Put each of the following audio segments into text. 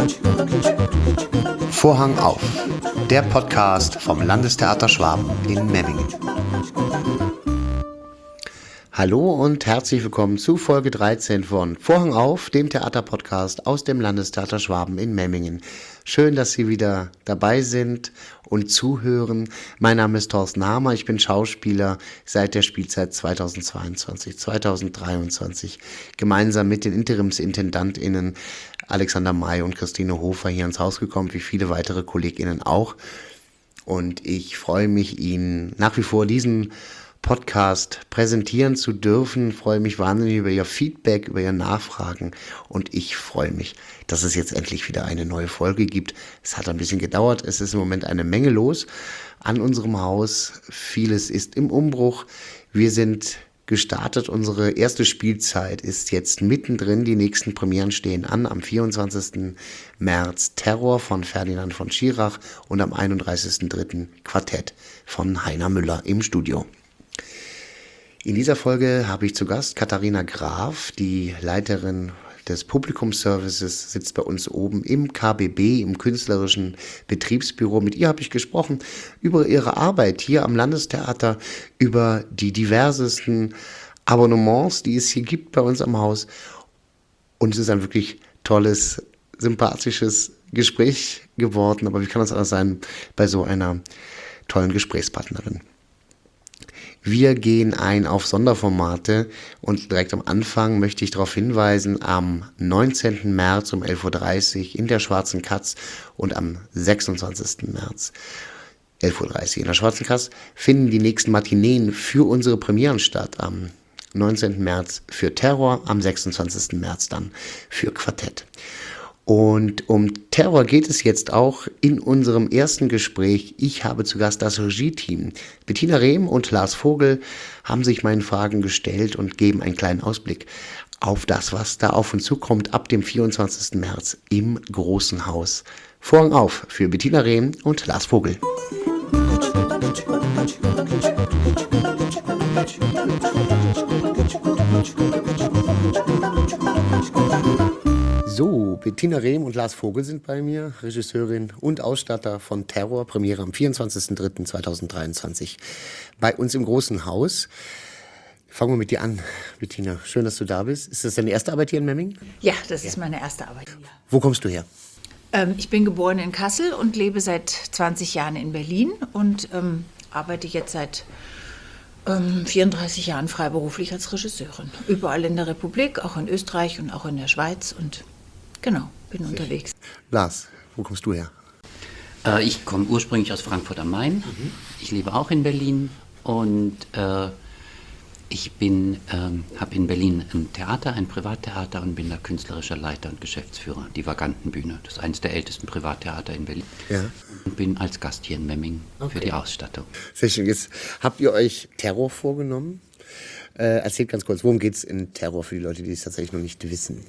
Vorhang auf, der Podcast vom Landestheater Schwaben in Memmingen. Hallo und herzlich willkommen zu Folge 13 von Vorhang auf, dem Theaterpodcast aus dem Landestheater Schwaben in Memmingen. Schön, dass Sie wieder dabei sind und zuhören. Mein Name ist Thorsten Hamer, ich bin Schauspieler seit der Spielzeit 2022-2023, gemeinsam mit den Interimsintendantinnen Alexander May und Christine Hofer hier ins Haus gekommen, wie viele weitere KollegInnen auch. Und ich freue mich, Ihnen nach wie vor diesen Podcast präsentieren zu dürfen. Ich freue mich wahnsinnig über Ihr Feedback, über Ihr Nachfragen und ich freue mich, dass es jetzt endlich wieder eine neue Folge gibt. Es hat ein bisschen gedauert, es ist im Moment eine Menge los an unserem Haus. Vieles ist im Umbruch. Wir sind gestartet, unsere erste Spielzeit ist jetzt mittendrin, die nächsten Premieren stehen an, am 24. März Terror von Ferdinand von Schirach und am 31.3. Quartett von Heiner Müller im Studio. In dieser Folge habe ich zu Gast Katharina Graf, die Leiterin des Publikumsservices, sitzt bei uns oben im KBB, im künstlerischen Betriebsbüro. Mit ihr habe ich gesprochen über ihre Arbeit hier am Landestheater, über die diversesten Abonnements, die es hier gibt bei uns am Haus. Und es ist ein wirklich tolles, sympathisches Gespräch geworden. Aber wie kann das anders sein bei so einer tollen Gesprächspartnerin? Wir gehen ein auf Sonderformate und direkt am Anfang möchte ich darauf hinweisen, am 19. März um 11.30 Uhr in der Schwarzen Katz und am 26. März 11.30 Uhr in der Schwarzen Katz finden die nächsten Matineen für unsere Premieren statt. Am 19. März für Terror, am 26. März dann für Quartett. Und um Terror geht es jetzt auch in unserem ersten Gespräch. Ich habe zu Gast das Regie-Team. Bettina Rehm und Lars Vogel haben sich meinen Fragen gestellt und geben einen kleinen Ausblick auf das, was da auf uns zukommt ab dem 24. März im Großen Haus. Vorhang auf für Bettina Rehm und Lars Vogel. So, Bettina Rehm und Lars Vogel sind bei mir, Regisseurin und Ausstatter von Terror, Premiere am 24.03.2023 bei uns im Großen Haus. Fangen wir mit dir an, Bettina. Schön, dass du da bist. Ist das deine erste Arbeit hier in Memmingen? Ja, das ist meine erste Arbeit hier. Wo kommst du her? Ich bin geboren in Kassel und lebe seit 20 Jahren in Berlin und arbeite jetzt seit 34 Jahren freiberuflich als Regisseurin. Überall in der Republik, auch in Österreich und auch in der Schweiz und genau, bin unterwegs. Lars, wo kommst du her? Ich komme ursprünglich aus Frankfurt am Main. Ich lebe auch in Berlin und ich habe in Berlin ein Theater, ein Privattheater und bin da künstlerischer Leiter und Geschäftsführer. Die Vagantenbühne, das ist eines der ältesten Privattheater in Berlin. Ja. Und bin als Gast hier in Memmingen für die Ausstattung. Sehr schön. Jetzt habt ihr euch Terror vorgenommen. Erzählt ganz kurz, worum geht es in Terror für die Leute, die es tatsächlich noch nicht wissen?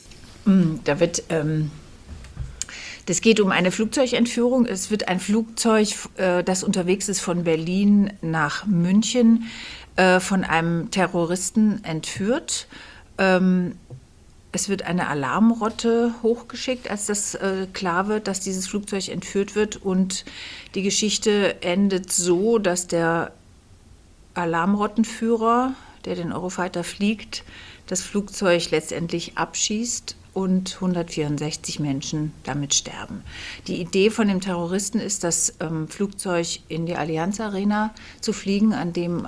Das geht um eine Flugzeugentführung. Es wird ein Flugzeug, das unterwegs ist von Berlin nach München, von einem Terroristen entführt. Es wird eine Alarmrotte hochgeschickt, als das klar wird, dass dieses Flugzeug entführt wird. Und die Geschichte endet so, dass der Alarmrottenführer, der den Eurofighter fliegt, das Flugzeug letztendlich abschießt und 164 Menschen damit sterben. Die Idee von dem Terroristen ist, das Flugzeug in die Allianz Arena zu fliegen. An dem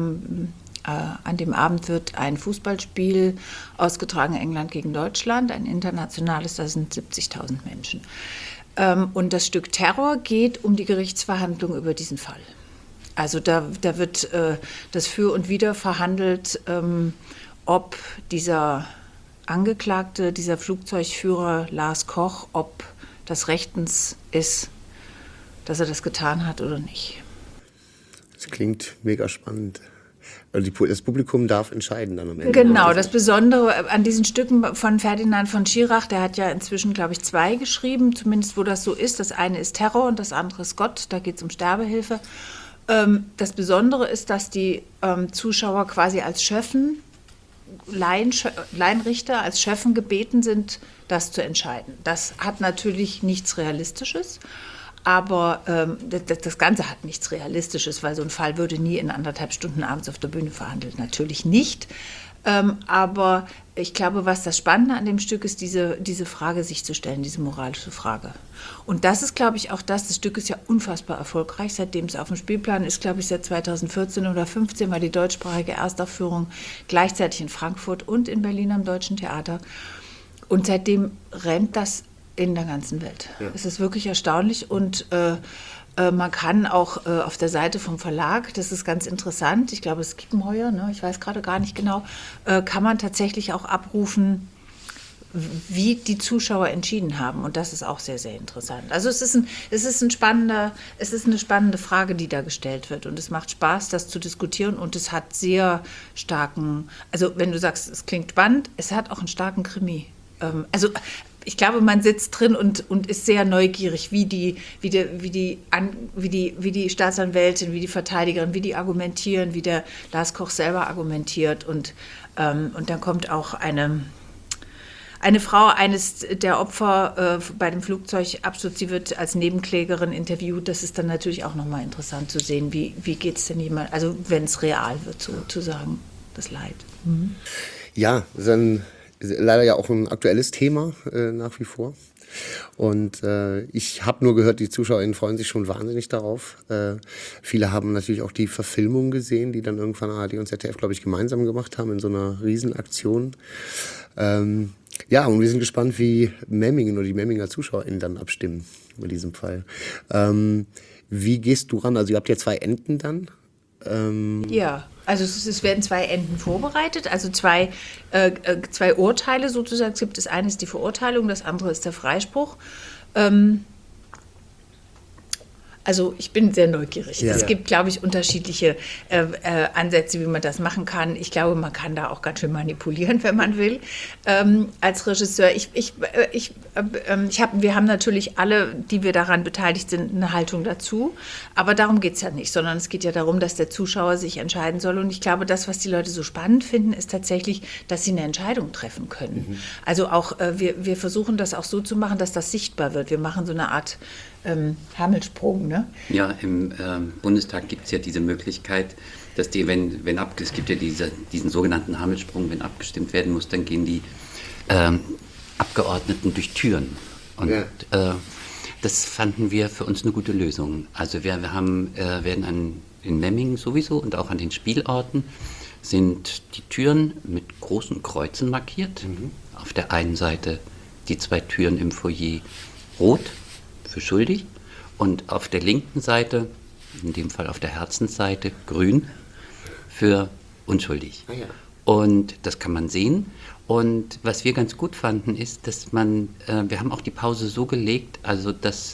Abend wird ein Fußballspiel ausgetragen, England gegen Deutschland, ein internationales, da sind 70.000 Menschen. Und das Stück Terror geht um die Gerichtsverhandlung über diesen Fall. Also da wird das Für und Wider verhandelt, ob dieser Angeklagte, dieser Flugzeugführer Lars Koch, ob das rechtens ist, dass er das getan hat oder nicht. Das klingt mega spannend. Also das Publikum darf entscheiden dann am Ende. Genau, das Besondere an diesen Stücken von Ferdinand von Schirach, der hat ja inzwischen, glaube ich, 2 geschrieben, zumindest wo das so ist. Das eine ist Terror und das andere ist Gott, da geht es um Sterbehilfe. Das Besondere ist, dass die Zuschauer quasi als Schöffen Laienrichter als Schöffen gebeten sind, das zu entscheiden. Das hat natürlich nichts Realistisches, aber das Ganze hat nichts Realistisches, weil so ein Fall würde nie in 1,5 Stunden abends auf der Bühne verhandelt. Natürlich nicht. Aber ich glaube, was das Spannende an dem Stück ist, diese Frage sich zu stellen, diese moralische Frage. Und das ist, glaube ich, auch das Stück ist ja unfassbar erfolgreich, seitdem es auf dem Spielplan ist, glaube ich, seit 2014 oder 2015 war die deutschsprachige Erstaufführung gleichzeitig in Frankfurt und in Berlin am Deutschen Theater. Und seitdem rennt das in der ganzen Welt. Ja. Es ist wirklich erstaunlich und man kann auch auf der Seite vom Verlag, das ist ganz interessant, ich glaube, es ist Kiepenheuer, ne, ich weiß gerade gar nicht genau, kann man tatsächlich auch abrufen, wie die Zuschauer entschieden haben. Und das ist auch sehr, sehr interessant. Also es ist eine spannende Frage, die da gestellt wird. Und es macht Spaß, das zu diskutieren. Und es hat sehr starken, also wenn du sagst, es klingt spannend, es hat auch einen starken Krimi. Also ich glaube, man sitzt drin und ist sehr neugierig, wie die Staatsanwältin, wie die Verteidigerin, wie die argumentieren, wie der Lars Koch selber argumentiert. Und dann kommt auch eine Frau, eines der Opfer bei dem Flugzeugabsturz, die wird als Nebenklägerin interviewt. Das ist dann natürlich auch nochmal interessant zu sehen, wie geht es denn jemand, also wenn es real wird, sozusagen, das Leid. Mhm. Ja, dann leider ja auch ein aktuelles Thema nach wie vor. Und ich habe nur gehört, die ZuschauerInnen freuen sich schon wahnsinnig darauf. Viele haben natürlich auch die Verfilmung gesehen, die dann irgendwann ARD und ZDF, glaube ich, gemeinsam gemacht haben in so einer Riesenaktion. Ja, und wir sind gespannt, wie Memmingen oder die Memminger ZuschauerInnen dann abstimmen in diesem Fall. Wie gehst du ran? Also ihr habt ja 2 Enden dann. Ja, also es werden 2 Enden vorbereitet, also zwei Urteile sozusagen. Es gibt das eine ist die Verurteilung, das andere ist der Freispruch. Also ich bin sehr neugierig. Ja. Es gibt, glaube ich, unterschiedliche Ansätze, wie man das machen kann. Ich glaube, man kann da auch ganz schön manipulieren, wenn man will. Als Regisseur, wir haben natürlich alle, die wir daran beteiligt sind, eine Haltung dazu. Aber darum geht es ja nicht, sondern es geht ja darum, dass der Zuschauer sich entscheiden soll. Und ich glaube, das, was die Leute so spannend finden, ist tatsächlich, dass sie eine Entscheidung treffen können. Mhm. Also auch, wir versuchen das auch so zu machen, dass das sichtbar wird. Wir machen so eine Art Hammelsprung, ne? Ja, im Bundestag gibt es ja diese Möglichkeit, dass es gibt ja diesen sogenannten Hammelsprung, wenn abgestimmt werden muss, dann gehen die Abgeordneten durch Türen. Und das fanden wir für uns eine gute Lösung. Also wir werden in Memmingen sowieso und auch an den Spielorten sind die Türen mit großen Kreuzen markiert. Mhm. Auf der einen Seite die 2 Türen im Foyer rot für schuldig und auf der linken Seite, in dem Fall auf der Herzensseite, grün für unschuldig. Ah ja. Und das kann man sehen. Und was wir ganz gut fanden, ist, dass wir haben auch die Pause so gelegt, also dass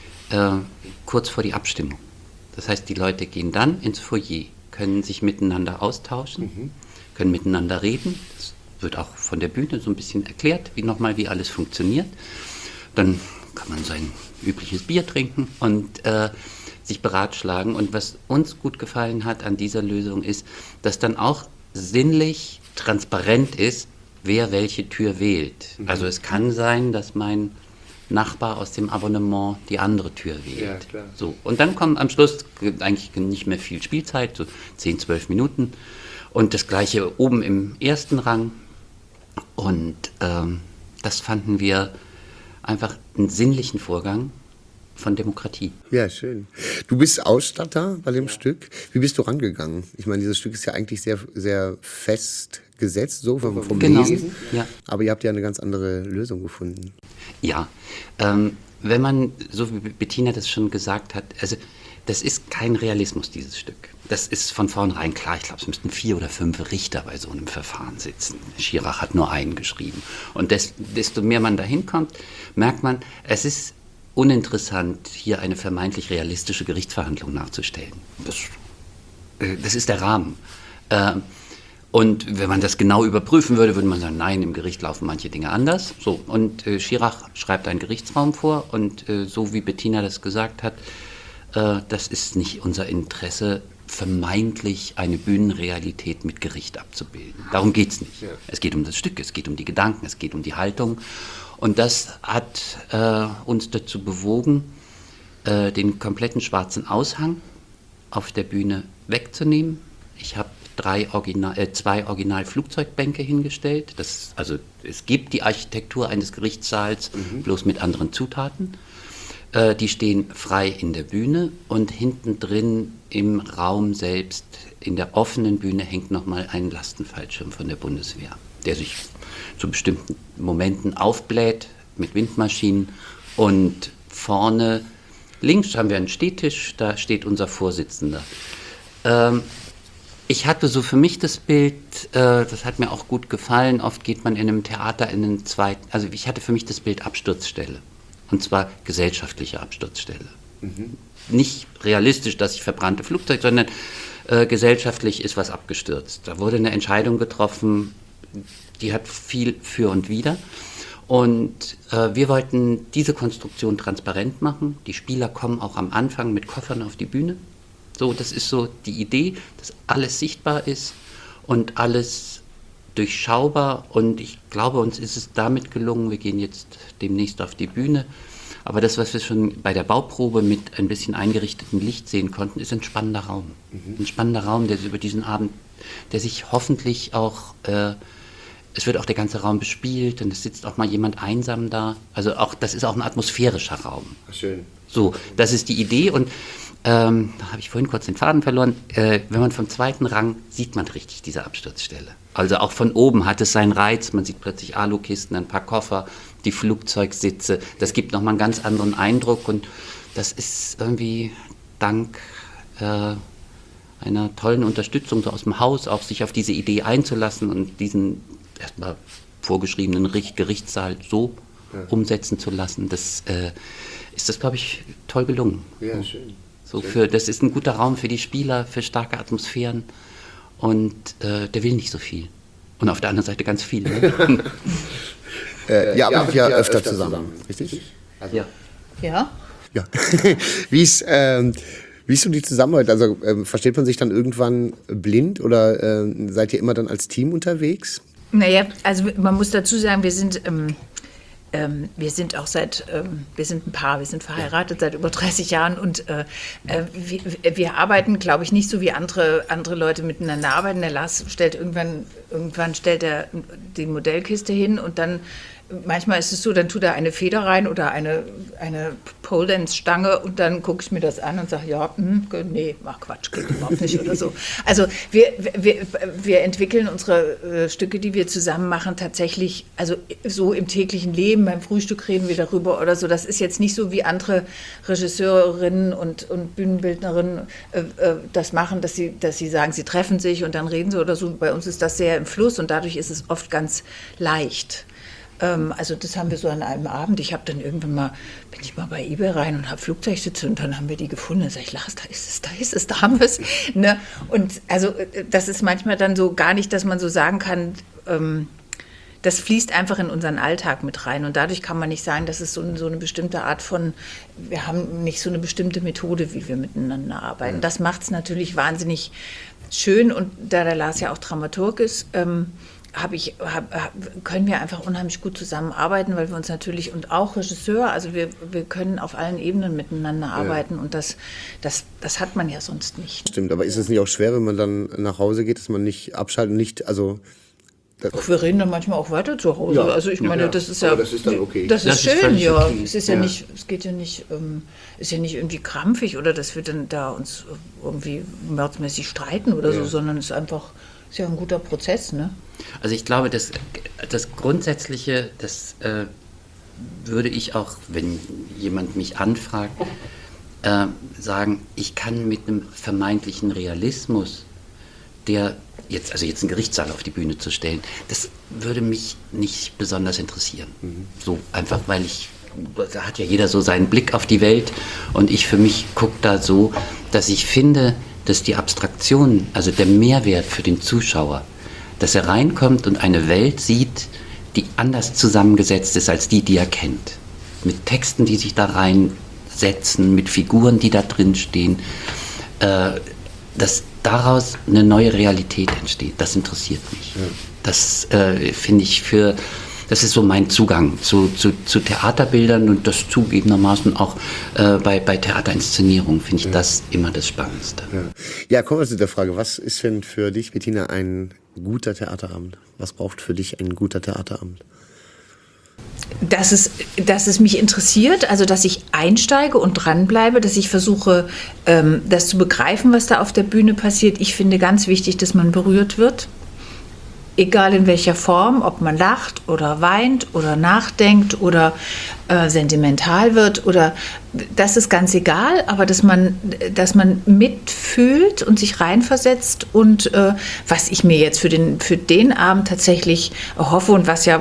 kurz vor die Abstimmung. Das heißt, die Leute gehen dann ins Foyer, können sich miteinander austauschen, können miteinander reden. Das wird auch von der Bühne so ein bisschen erklärt, wie alles funktioniert. Dann kann man sein übliches Bier trinken und sich beratschlagen. Und was uns gut gefallen hat an dieser Lösung ist, dass dann auch sinnlich transparent ist, wer welche Tür wählt. Mhm. Also es kann sein, dass mein Nachbar aus dem Abonnement die andere Tür wählt. Ja, klar. So. Und dann kommt am Schluss eigentlich nicht mehr viel Spielzeit, so 10, 12 Minuten. Und das Gleiche oben im ersten Rang. Und das fanden wir einfach einen sinnlichen Vorgang von Demokratie. Ja, schön. Du bist Ausstatter bei dem Stück. Wie bist du rangegangen? Ich meine, dieses Stück ist ja eigentlich sehr, sehr fest gesetzt, so vom Lesen. Ja. Aber ihr habt ja eine ganz andere Lösung gefunden. Ja, wenn man, so wie Bettina das schon gesagt hat, also das ist kein Realismus, dieses Stück. Das ist von vornherein klar. Ich glaube, es müssten 4 oder 5 Richter bei so einem Verfahren sitzen. Schirach hat nur einen geschrieben. Und desto mehr man da hinkommt, merkt man, es ist uninteressant, hier eine vermeintlich realistische Gerichtsverhandlung nachzustellen. Das ist der Rahmen. Und wenn man das genau überprüfen würde, würde man sagen, nein, im Gericht laufen manche Dinge anders. So, und Schirach schreibt einen Gerichtsraum vor und so wie Bettina das gesagt hat, das ist nicht unser Interesse, vermeintlich eine Bühnenrealität mit Gericht abzubilden. Darum geht es nicht. Ja. Es geht um das Stück, es geht um die Gedanken, es geht um die Haltung. Und das hat uns dazu bewogen, den kompletten schwarzen Aushang auf der Bühne wegzunehmen. Ich habe zwei Original-Flugzeugbänke hingestellt. Es gibt die Architektur eines Gerichtssaals, bloß mit anderen Zutaten. Die stehen frei in der Bühne und hinten drin im Raum selbst, in der offenen Bühne, hängt nochmal ein Lastenfallschirm von der Bundeswehr, der sich zu bestimmten Momenten aufbläht mit Windmaschinen. Und vorne links haben wir einen Stehtisch, da steht unser Vorsitzender. Ich hatte so für mich das Bild, das hat mir auch gut gefallen, oft geht man in einem Theater in einen zweiten, also ich hatte für mich das Bild Absturzstelle. Und zwar gesellschaftliche Absturzstelle. Nicht realistisch, dass ich verbrannte Flugzeug, sondern gesellschaftlich ist was abgestürzt. Da wurde eine Entscheidung getroffen, die hat viel für und wider. Und wir wollten diese Konstruktion transparent machen. Die Spieler kommen auch am Anfang mit Koffern auf die Bühne. So, das ist so die Idee, dass alles sichtbar ist und alles durchschaubar, und ich glaube, uns ist es damit gelungen, wir gehen jetzt demnächst auf die Bühne, aber das, was wir schon bei der Bauprobe mit ein bisschen eingerichtetem Licht sehen konnten, ist ein spannender Raum. Ein spannender Raum, der über diesen Abend, der sich hoffentlich auch, es wird auch der ganze Raum bespielt und es sitzt auch mal jemand einsam da, also auch, das ist auch ein atmosphärischer Raum. Schön. So, das ist die Idee, und da habe ich vorhin kurz den Faden verloren. Wenn man vom zweiten Rang sieht man richtig diese Absturzstelle. Also auch von oben hat es seinen Reiz. Man sieht plötzlich Alukisten, ein paar Koffer, die Flugzeugsitze. Das gibt nochmal einen ganz anderen Eindruck, und das ist irgendwie dank einer tollen Unterstützung so aus dem Haus, auch sich auf diese Idee einzulassen und diesen erstmal vorgeschriebenen Gerichtssaal so umsetzen zu lassen. Das ist das, glaube ich, toll gelungen. Ja, schön. Das ist ein guter Raum für die Spieler, für starke Atmosphären, und der will nicht so viel. Und auf der anderen Seite ganz viel. Ne? Arbeitet ja öfter zusammen, richtig? Also, ja. Ja? Ja. Wie ist so die Zusammenarbeit? Also versteht man sich dann irgendwann blind, oder seid ihr immer dann als Team unterwegs? Naja, also man muss dazu sagen, wir sind auch wir sind ein Paar, wir sind verheiratet seit über 30 Jahren, und wir arbeiten, glaube ich, nicht so wie andere Leute miteinander arbeiten. Der Lars stellt irgendwann stellt er die Modellkiste hin, und dann manchmal ist es so, dann tut er eine Feder rein oder eine Pole-Dance-Stange, und dann gucke ich mir das an und sage, ja, nee, mach Quatsch, geht überhaupt nicht oder so. Also wir entwickeln unsere Stücke, die wir zusammen machen, tatsächlich, also so im täglichen Leben, beim Frühstück reden wir darüber oder so. Das ist jetzt nicht so, wie andere Regisseurinnen und Bühnenbildnerinnen das machen, dass sie sagen, sie treffen sich und dann reden sie oder so. Bei uns ist das sehr im Fluss, und dadurch ist es oft ganz leicht. Also das haben wir so an einem Abend. Ich habe dann irgendwann bin ich mal bei eBay rein und habe Flugzeugsitze, und dann haben wir die gefunden. Dann sage ich, Lars, da haben wir es. Ne? Und also das ist manchmal dann so gar nicht, dass man so sagen kann, das fließt einfach in unseren Alltag mit rein. Und dadurch kann man nicht sagen, dass es so eine bestimmte Art von, wir haben nicht so eine bestimmte Methode, wie wir miteinander arbeiten. Das macht es natürlich wahnsinnig schön. Und da der Lars ja auch Dramaturg ist, können wir einfach unheimlich gut zusammenarbeiten, weil wir uns natürlich, und auch Regisseur, also wir können auf allen Ebenen miteinander arbeiten, und das hat man ja sonst nicht. Stimmt, aber ist es nicht auch schwer, wenn man dann nach Hause geht, dass man nicht abschaltet, wir reden dann manchmal auch weiter zu Hause. Ja. Das ist ja, aber das ist dann okay. Das ist schön, völlig ja. okay. Es ist ja nicht, es geht ja nicht, ist ja nicht irgendwie krampfig, oder dass wir dann da uns irgendwie mördsmäßig streiten oder so, sondern es ist ja ein guter Prozess, ne? Also ich glaube, das Grundsätzliche, das würde ich auch, wenn jemand mich anfragt, sagen, ich kann mit einem vermeintlichen Realismus, jetzt einen Gerichtssaal auf die Bühne zu stellen, das würde mich nicht besonders interessieren. So einfach, weil da hat ja jeder so seinen Blick auf die Welt, und ich für mich gucke da so, dass ich finde, dass die Abstraktion, also der Mehrwert für den Zuschauer, dass er reinkommt und eine Welt sieht, die anders zusammengesetzt ist als die er kennt. Mit Texten, die sich da reinsetzen, mit Figuren, die da drin stehen. dass daraus eine neue Realität entsteht. Das interessiert mich. Ja. Das finde ich das ist so mein Zugang zu Theaterbildern und das zugegebenermaßen auch bei Theaterinszenierungen finde ich das immer das Spannendste. Ja, kommen wir zu der Frage, was ist denn für dich, Bettina, ein guter Theaterabend? Was braucht für dich ein guter Theaterabend? Dass es mich interessiert, also dass ich einsteige und dranbleibe, dass ich versuche, das zu begreifen, was da auf der Bühne passiert. Ich finde ganz wichtig, dass man berührt wird. Egal in welcher Form, ob man lacht oder weint oder nachdenkt oder sentimental wird oder das ist ganz egal, aber dass man mitfühlt und sich reinversetzt und was ich mir jetzt für den Abend tatsächlich hoffe und was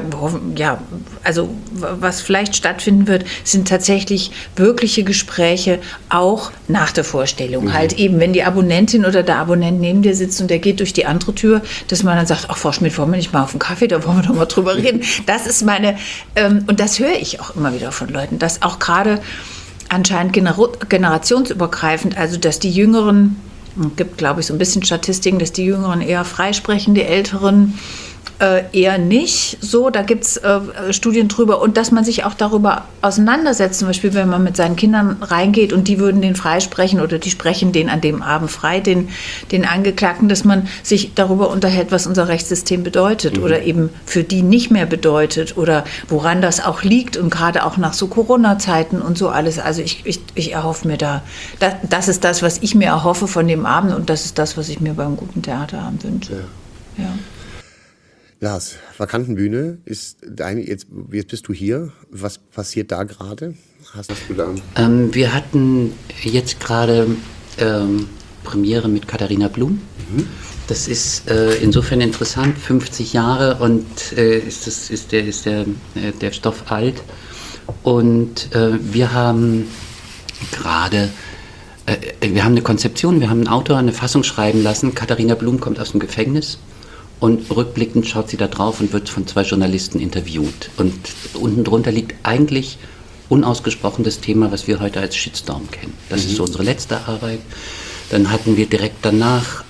was vielleicht stattfinden wird, sind tatsächlich wirkliche Gespräche auch nach der Vorstellung. Halt eben, wenn die Abonnentin oder der Abonnent neben dir sitzt und der geht durch die andere Tür, dass man dann sagt, ach Frau Schmidt, wollen wir nicht mal auf einen Kaffee, da wollen wir doch mal drüber reden. Das ist und das höre ich auch immer wieder von Leuten, dass auch gerade anscheinend generationsübergreifend, also dass die Jüngeren, gibt glaube ich so ein bisschen Statistiken, dass die Jüngeren eher freisprechen, die Älteren eher nicht so, da gibt es Studien drüber und dass man sich auch darüber auseinandersetzt, zum Beispiel wenn man mit seinen Kindern reingeht und die würden den freisprechen oder die sprechen den an dem Abend frei, den Angeklagten, dass man sich darüber unterhält, was unser Rechtssystem bedeutet oder eben für die nicht mehr bedeutet oder woran das auch liegt und gerade auch nach so Corona-Zeiten und so alles. Also ich erhoffe mir das ist das, was ich mir erhoffe von dem Abend und das ist das, was ich mir beim guten Theaterabend wünsche. Ja. Lars, Vakantenbühne ist jetzt bist du hier. Was passiert da gerade? Hast du da? Wir hatten jetzt gerade Premiere mit Katharina Blum. Das ist insofern interessant, 50 Jahre und ist der Stoff alt. Und wir haben gerade eine Konzeption, wir haben einen Autor eine Fassung schreiben lassen. Katharina Blum kommt aus dem Gefängnis. Und rückblickend schaut sie da drauf und wird von 2 Journalisten interviewt. Und unten drunter liegt eigentlich unausgesprochen das Thema, was wir heute als Shitstorm kennen. Das ist so unsere letzte Arbeit. Dann hatten wir direkt danach,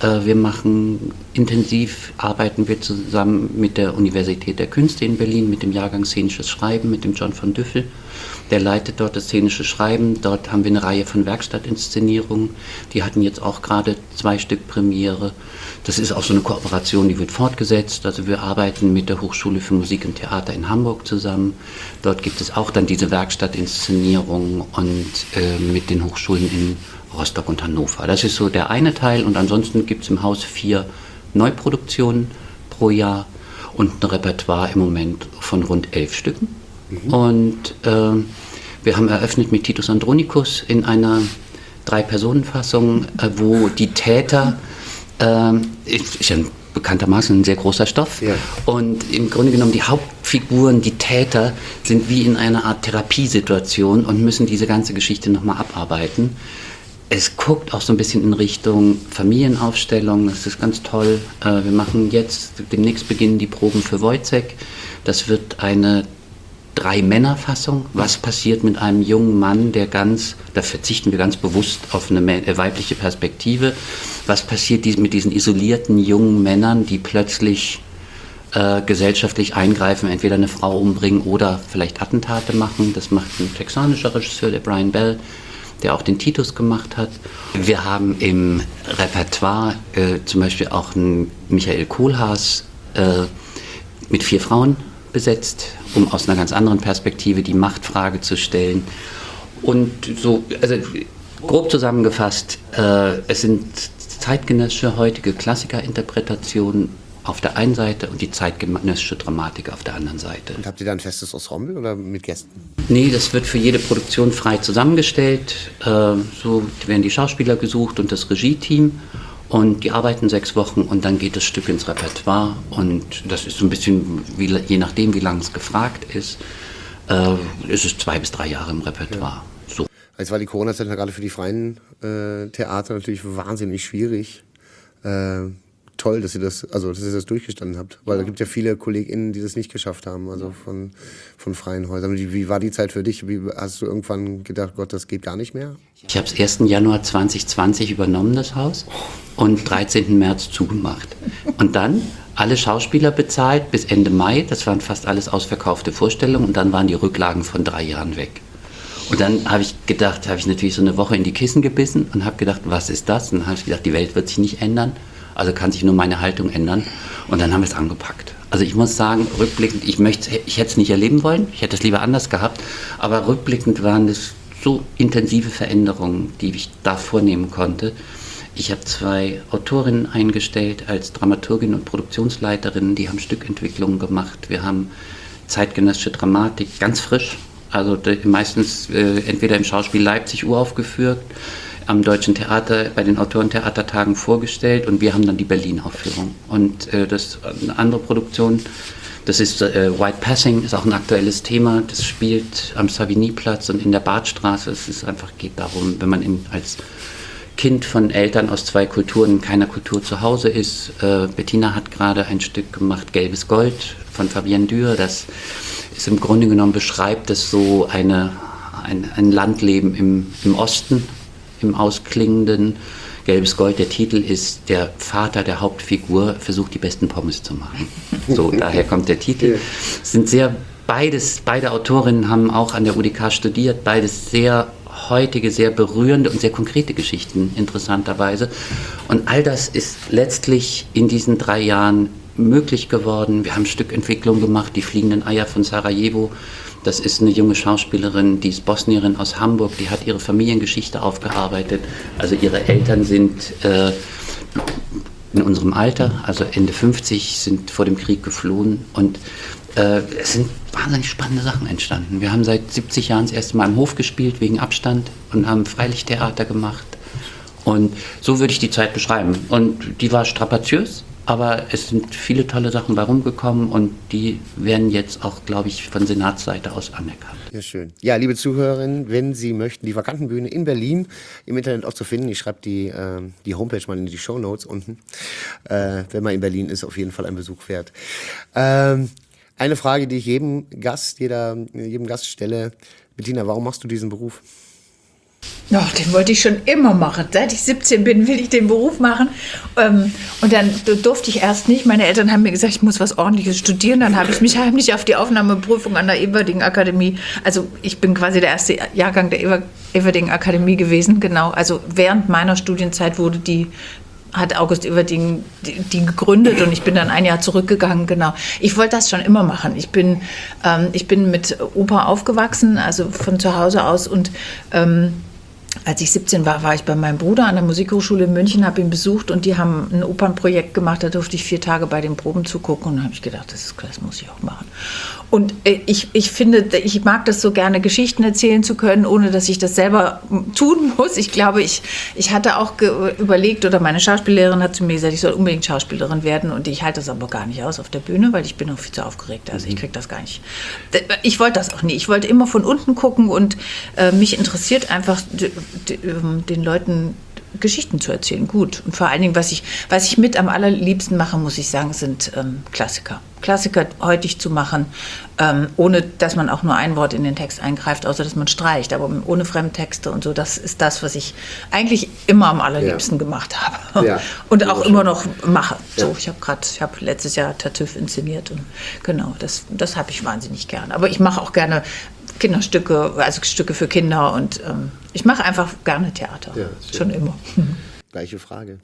arbeiten wir zusammen mit der Universität der Künste in Berlin, mit dem Jahrgang Szenisches Schreiben, mit dem John von Düffel. Der leitet dort das szenische Schreiben. Dort haben wir eine Reihe von Werkstattinszenierungen. Die hatten jetzt auch gerade 2 Stück Premiere. Das ist auch so eine Kooperation, die wird fortgesetzt. Also wir arbeiten mit der Hochschule für Musik und Theater in Hamburg zusammen. Dort gibt es auch dann diese Werkstattinszenierungen und mit den Hochschulen in Rostock und Hannover. Das ist so der eine Teil und ansonsten gibt es im Haus 4 Neuproduktionen pro Jahr und ein Repertoire im Moment von rund 11 Stücken. Und wir haben eröffnet mit Titus Andronicus in einer 3-Personen-Fassung, wo die Täter, ist ja bekanntermaßen ein sehr großer Stoff, und im Grunde genommen die Hauptfiguren, die Täter, sind wie in einer Art Therapiesituation und müssen diese ganze Geschichte nochmal abarbeiten. Es guckt auch so ein bisschen in Richtung Familienaufstellung, das ist ganz toll. Wir machen jetzt, demnächst beginnen die Proben für Wojciech. Das wird eine 3-Männer-Fassung. Was passiert mit einem jungen Mann, da verzichten wir ganz bewusst auf eine weibliche Perspektive, was passiert mit diesen isolierten jungen Männern, die plötzlich gesellschaftlich eingreifen, entweder eine Frau umbringen oder vielleicht Attentate machen. Das macht ein texanischer Regisseur, der Brian Bell, der auch den Titus gemacht hat. Wir haben im Repertoire zum Beispiel auch einen Michael Kohlhaas mit 4 Frauen besetzt, um aus einer ganz anderen Perspektive die Machtfrage zu stellen. Und so, also grob zusammengefasst, es sind zeitgenössische heutige Klassikerinterpretationen auf der einen Seite und die zeitgenössische Dramatik auf der anderen Seite. Und habt ihr da ein festes Ensemble oder mit Gästen? Nee, das wird für jede Produktion frei zusammengestellt. So werden die Schauspieler gesucht und das Regie-Team. Und die arbeiten 6 Wochen und dann geht das Stück ins Repertoire. Und das ist so ein bisschen, je nachdem, wie lange es gefragt ist, ist es 2 bis 3 Jahre im Repertoire. Ja. So. Jetzt war die Corona-Zeit gerade für die freien Theater natürlich wahnsinnig schwierig. toll, dass ihr das durchgestanden habt. Weil da gibt ja viele KollegInnen, die das nicht geschafft haben, also von freien Häusern. Wie war die Zeit für dich? Wie hast du irgendwann gedacht, Gott, das geht gar nicht mehr? Ich habe es 1. Januar 2020 übernommen, das Haus, und 13. März zugemacht. Und dann alle Schauspieler bezahlt bis Ende Mai. Das waren fast alles ausverkaufte Vorstellungen. Und dann waren die Rücklagen von 3 Jahren weg. Und dann habe ich natürlich so eine Woche in die Kissen gebissen und habe gedacht, was ist das? Und dann habe ich gedacht, die Welt wird sich nicht ändern, also kann sich nur meine Haltung ändern. Und dann haben wir es angepackt. Also ich muss sagen, rückblickend, ich hätte es nicht erleben wollen, ich hätte es lieber anders gehabt, aber rückblickend waren es so intensive Veränderungen, die ich da vornehmen konnte. Ich habe 2 Autorinnen eingestellt als Dramaturgin und Produktionsleiterin, die haben Stückentwicklungen gemacht. Wir haben zeitgenössische Dramatik, ganz frisch. Also meistens entweder im Schauspiel Leipzig uraufgeführt, am Deutschen Theater bei den Autorentheatertagen vorgestellt und wir haben dann die Berlin-Aufführung. Und das eine andere Produktion, das ist White Passing, ist auch ein aktuelles Thema. Das spielt am Savigny-Platz und in der Badstraße. Es ist einfach, geht darum, wenn man als Kind von Eltern aus 2 Kulturen in keiner Kultur zu Hause ist. Bettina hat gerade ein Stück gemacht, Gelbes Gold von Fabienne Dürr. Das ist im Grunde genommen, beschreibt es so ein Landleben im Osten, im Ausklingenden. Gelbes Gold, der Titel ist, der Vater der Hauptfigur versucht, die besten Pommes zu machen. So, daher kommt der Titel. Es sind beide Autorinnen haben auch an der UDK studiert, beides sehr heutige, sehr berührende und sehr konkrete Geschichten, interessanterweise. Und all das ist letztlich in diesen 3 Jahren möglich geworden. Wir haben Stückentwicklung gemacht, die fliegenden Eier von Sarajevo. Das ist eine junge Schauspielerin, die ist Bosnierin aus Hamburg, die hat ihre Familiengeschichte aufgearbeitet. Also ihre Eltern sind in unserem Alter, also Ende 50, sind vor dem Krieg geflohen und es sind wahnsinnig spannende Sachen entstanden. Wir haben seit 70 Jahren das erste Mal im Hof gespielt, wegen Abstand, und haben Freilichttheater gemacht. Und so würde ich die Zeit beschreiben. Und die war strapaziös, aber es sind viele tolle Sachen bei rumgekommen und die werden jetzt auch, glaube ich, von Senatsseite aus anerkannt. Ja, schön. Ja, liebe Zuhörerinnen, wenn Sie möchten, die Vakantenbühne in Berlin im Internet auch zu finden. Ich schreibe die Homepage mal in die Shownotes unten. Wenn man in Berlin ist, auf jeden Fall ein Besuch wert. Eine Frage, die ich jedem Gast stelle. Bettina, warum machst du diesen Beruf? Ja, den wollte ich schon immer machen. Seit ich 17 bin, will ich den Beruf machen. Und dann durfte ich erst nicht. Meine Eltern haben mir gesagt, ich muss was Ordentliches studieren. Dann habe ich mich heimlich auf die Aufnahmeprüfung an der Everding Akademie. Also ich bin quasi der erste Jahrgang der Everding Akademie gewesen. Genau. Also während meiner Studienzeit hat August Everding die gegründet und ich bin dann ein Jahr zurückgegangen, genau. Ich wollte das schon immer machen. Ich bin mit Oper aufgewachsen, also von zu Hause aus und als ich 17 war, war ich bei meinem Bruder an der Musikhochschule in München, habe ihn besucht und die haben ein Opernprojekt gemacht, da durfte ich 4 Tage bei den Proben zugucken und dann habe ich gedacht, das muss ich auch machen. Und ich finde, ich mag das so gerne, Geschichten erzählen zu können, ohne dass ich das selber tun muss. Ich glaube, ich hatte auch überlegt, oder meine Schauspiellehrerin hat zu mir gesagt, ich soll unbedingt Schauspielerin werden und ich halte das aber gar nicht aus auf der Bühne, weil ich bin auch viel zu aufgeregt. Also ich kriege das gar nicht. Ich wollte das auch nie. Ich wollte immer von unten gucken und mich interessiert einfach den Leuten Geschichten zu erzählen, gut. Und vor allen Dingen, was ich mit am allerliebsten mache, muss ich sagen, sind Klassiker. Klassiker heutig zu machen, ohne dass man auch nur ein Wort in den Text eingreift, außer dass man streicht, aber ohne Fremdtexte und so. Das ist das, was ich eigentlich immer am allerliebsten gemacht habe. Ja. Und auch immer noch mache. Ja. So, ich habe letztes Jahr Tartuffe inszeniert und genau, das habe ich wahnsinnig gern. Aber ich mache auch gerne Kinderstücke, also Stücke für Kinder und ich mache einfach gerne Theater. Ja, schon immer. Gleiche Frage.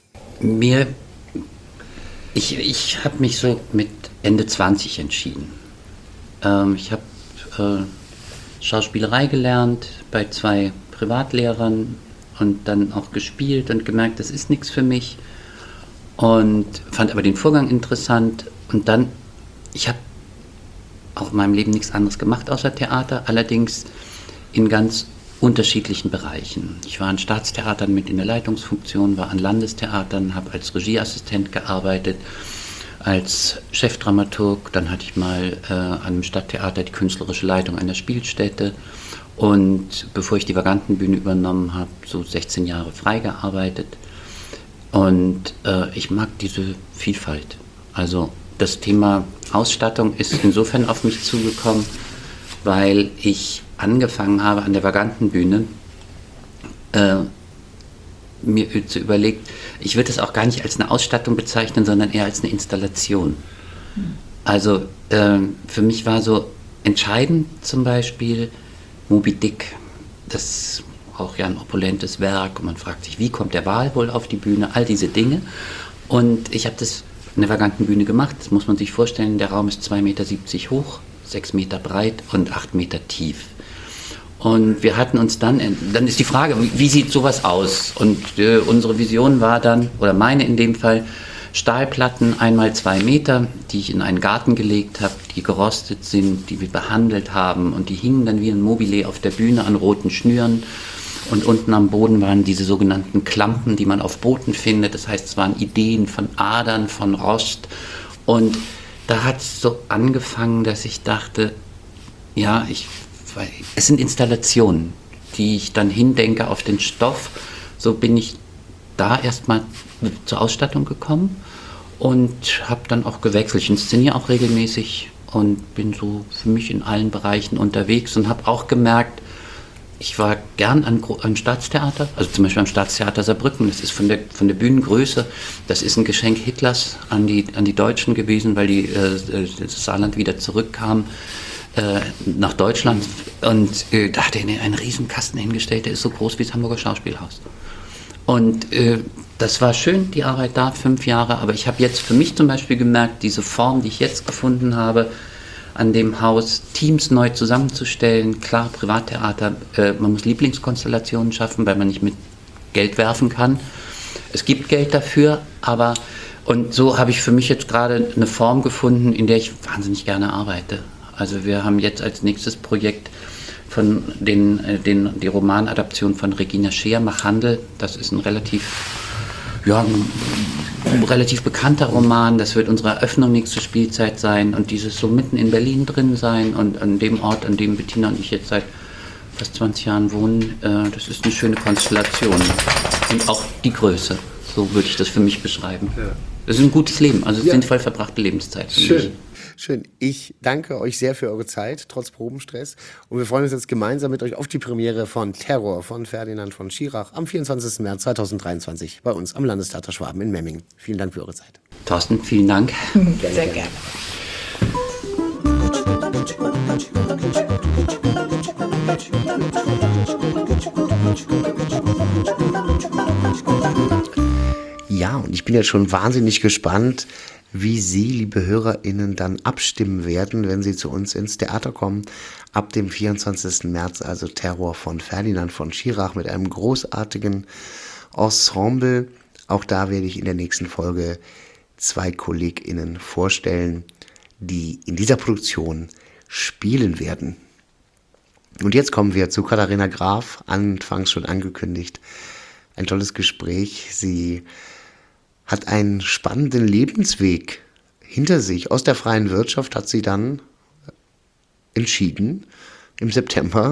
Ich habe mich so mit Ende 20 entschieden. Ich habe Schauspielerei gelernt bei 2 Privatlehrern und dann auch gespielt und gemerkt, das ist nichts für mich und fand aber den Vorgang interessant und dann, ich habe auch in meinem Leben nichts anderes gemacht außer Theater, allerdings in ganz unterschiedlichen Bereichen. Ich war an Staatstheatern mit in der Leitungsfunktion, war an Landestheatern, habe als Regieassistent gearbeitet, als Chefdramaturg, dann hatte ich mal an einem Stadttheater die künstlerische Leitung einer Spielstätte und bevor ich die Vagantenbühne übernommen habe, so 16 Jahre frei gearbeitet. Und ich mag diese Vielfalt. Also das Thema Ausstattung ist insofern auf mich zugekommen, weil ich angefangen habe an der Vagantenbühne, mir zu überlegt, ich würde es auch gar nicht als eine Ausstattung bezeichnen, sondern eher als eine Installation. Also für mich war so entscheidend zum Beispiel Moby Dick, das ist auch ja ein opulentes Werk und man fragt sich, wie kommt der Wal wohl auf die Bühne, all diese Dinge. Und ich habe das in der Vagantenbühne gemacht, das muss man sich vorstellen, der Raum ist 2,70 Meter hoch, 6 Meter breit und 8 Meter tief. Und wir hatten uns dann ist die Frage, wie sieht sowas aus? Und unsere Vision war dann, oder meine in dem Fall, Stahlplatten 1x2 Meter, die ich in einen Garten gelegt habe, die gerostet sind, die wir behandelt haben und die hingen dann wie ein Mobile auf der Bühne an roten Schnüren. Und unten am Boden waren diese sogenannten Klampen, die man auf Booten findet. Das heißt, es waren Ideen von Adern, von Rost. Und da hat es so angefangen, dass ich dachte, ja, es sind Installationen, die ich dann hindenke auf den Stoff. So bin ich da erstmal zur Ausstattung gekommen und habe dann auch gewechselt. Ich inszeniere auch regelmäßig und bin so für mich in allen Bereichen unterwegs und habe auch gemerkt, ich war gern am Staatstheater, also zum Beispiel am Staatstheater Saarbrücken. Das ist von der Bühnengröße, das ist ein Geschenk Hitlers an die Deutschen gewesen, weil das Saarland wieder zurückkam nach Deutschland. Und da hat er einen riesen Kasten hingestellt, der ist so groß wie das Hamburger Schauspielhaus. Und das war schön, die Arbeit da, 5 Jahre. Aber ich habe jetzt für mich zum Beispiel gemerkt, diese Form, die ich jetzt gefunden habe, an dem Haus Teams neu zusammenzustellen. Klar, Privattheater, man muss Lieblingskonstellationen schaffen, weil man nicht mit Geld werfen kann. Es gibt Geld dafür, und so habe ich für mich jetzt gerade eine Form gefunden, in der ich wahnsinnig gerne arbeite. Also wir haben jetzt als nächstes Projekt von die Romanadaption von Regina Scheer, Mach Handel. Das ist ein relativ bekannter Roman. Das wird unsere Eröffnung nächste Spielzeit sein und dieses so mitten in Berlin drin sein und an dem Ort, an dem Bettina und ich jetzt seit fast 20 Jahren wohnen, das ist eine schöne Konstellation. Und auch die Größe, so würde ich das für mich beschreiben. Ja. Das ist ein gutes Leben, also sinnvoll verbrachte Lebenszeit für mich. Schön. Ich danke euch sehr für eure Zeit, trotz Probenstress. Und wir freuen uns jetzt gemeinsam mit euch auf die Premiere von Terror von Ferdinand von Schirach am 24. März 2023 bei uns am Landestheater Schwaben in Memmingen. Vielen Dank für eure Zeit. Thorsten, vielen Dank. Sehr gerne. Ja, und ich bin jetzt schon wahnsinnig gespannt, wie Sie, liebe HörerInnen, dann abstimmen werden, wenn Sie zu uns ins Theater kommen. Ab dem 24. März, also Terror von Ferdinand von Schirach mit einem großartigen Ensemble. Auch da werde ich in der nächsten Folge 2 KollegInnen vorstellen, die in dieser Produktion spielen werden. Und jetzt kommen wir zu Katharina Graf, anfangs schon angekündigt. Ein tolles Gespräch. Sie hat einen spannenden Lebensweg hinter sich. Aus der freien Wirtschaft hat sie dann entschieden, im September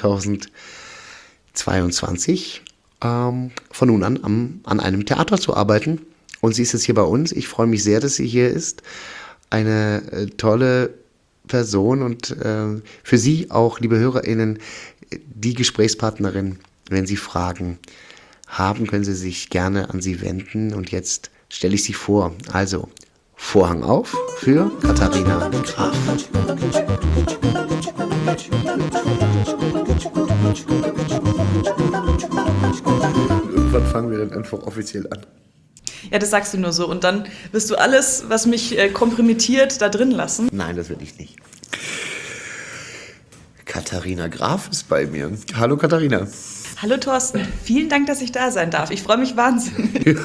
2022 von nun an einem Theater zu arbeiten. Und sie ist jetzt hier bei uns. Ich freue mich sehr, dass sie hier ist. Eine tolle Person und für Sie auch, liebe HörerInnen, die Gesprächspartnerin, wenn Sie Fragen haben, können Sie sich gerne an sie wenden. Und jetzt stelle ich sie vor. Also, Vorhang auf für Katharina Graf. Irgendwann fangen wir dann einfach offiziell an. Ja, das sagst du nur so. Und dann wirst du alles, was mich kompromittiert, da drin lassen. Nein, das will ich nicht. Katharina Graf ist bei mir. Hallo Katharina. Hallo Thorsten, vielen Dank, dass ich da sein darf. Ich freue mich wahnsinnig.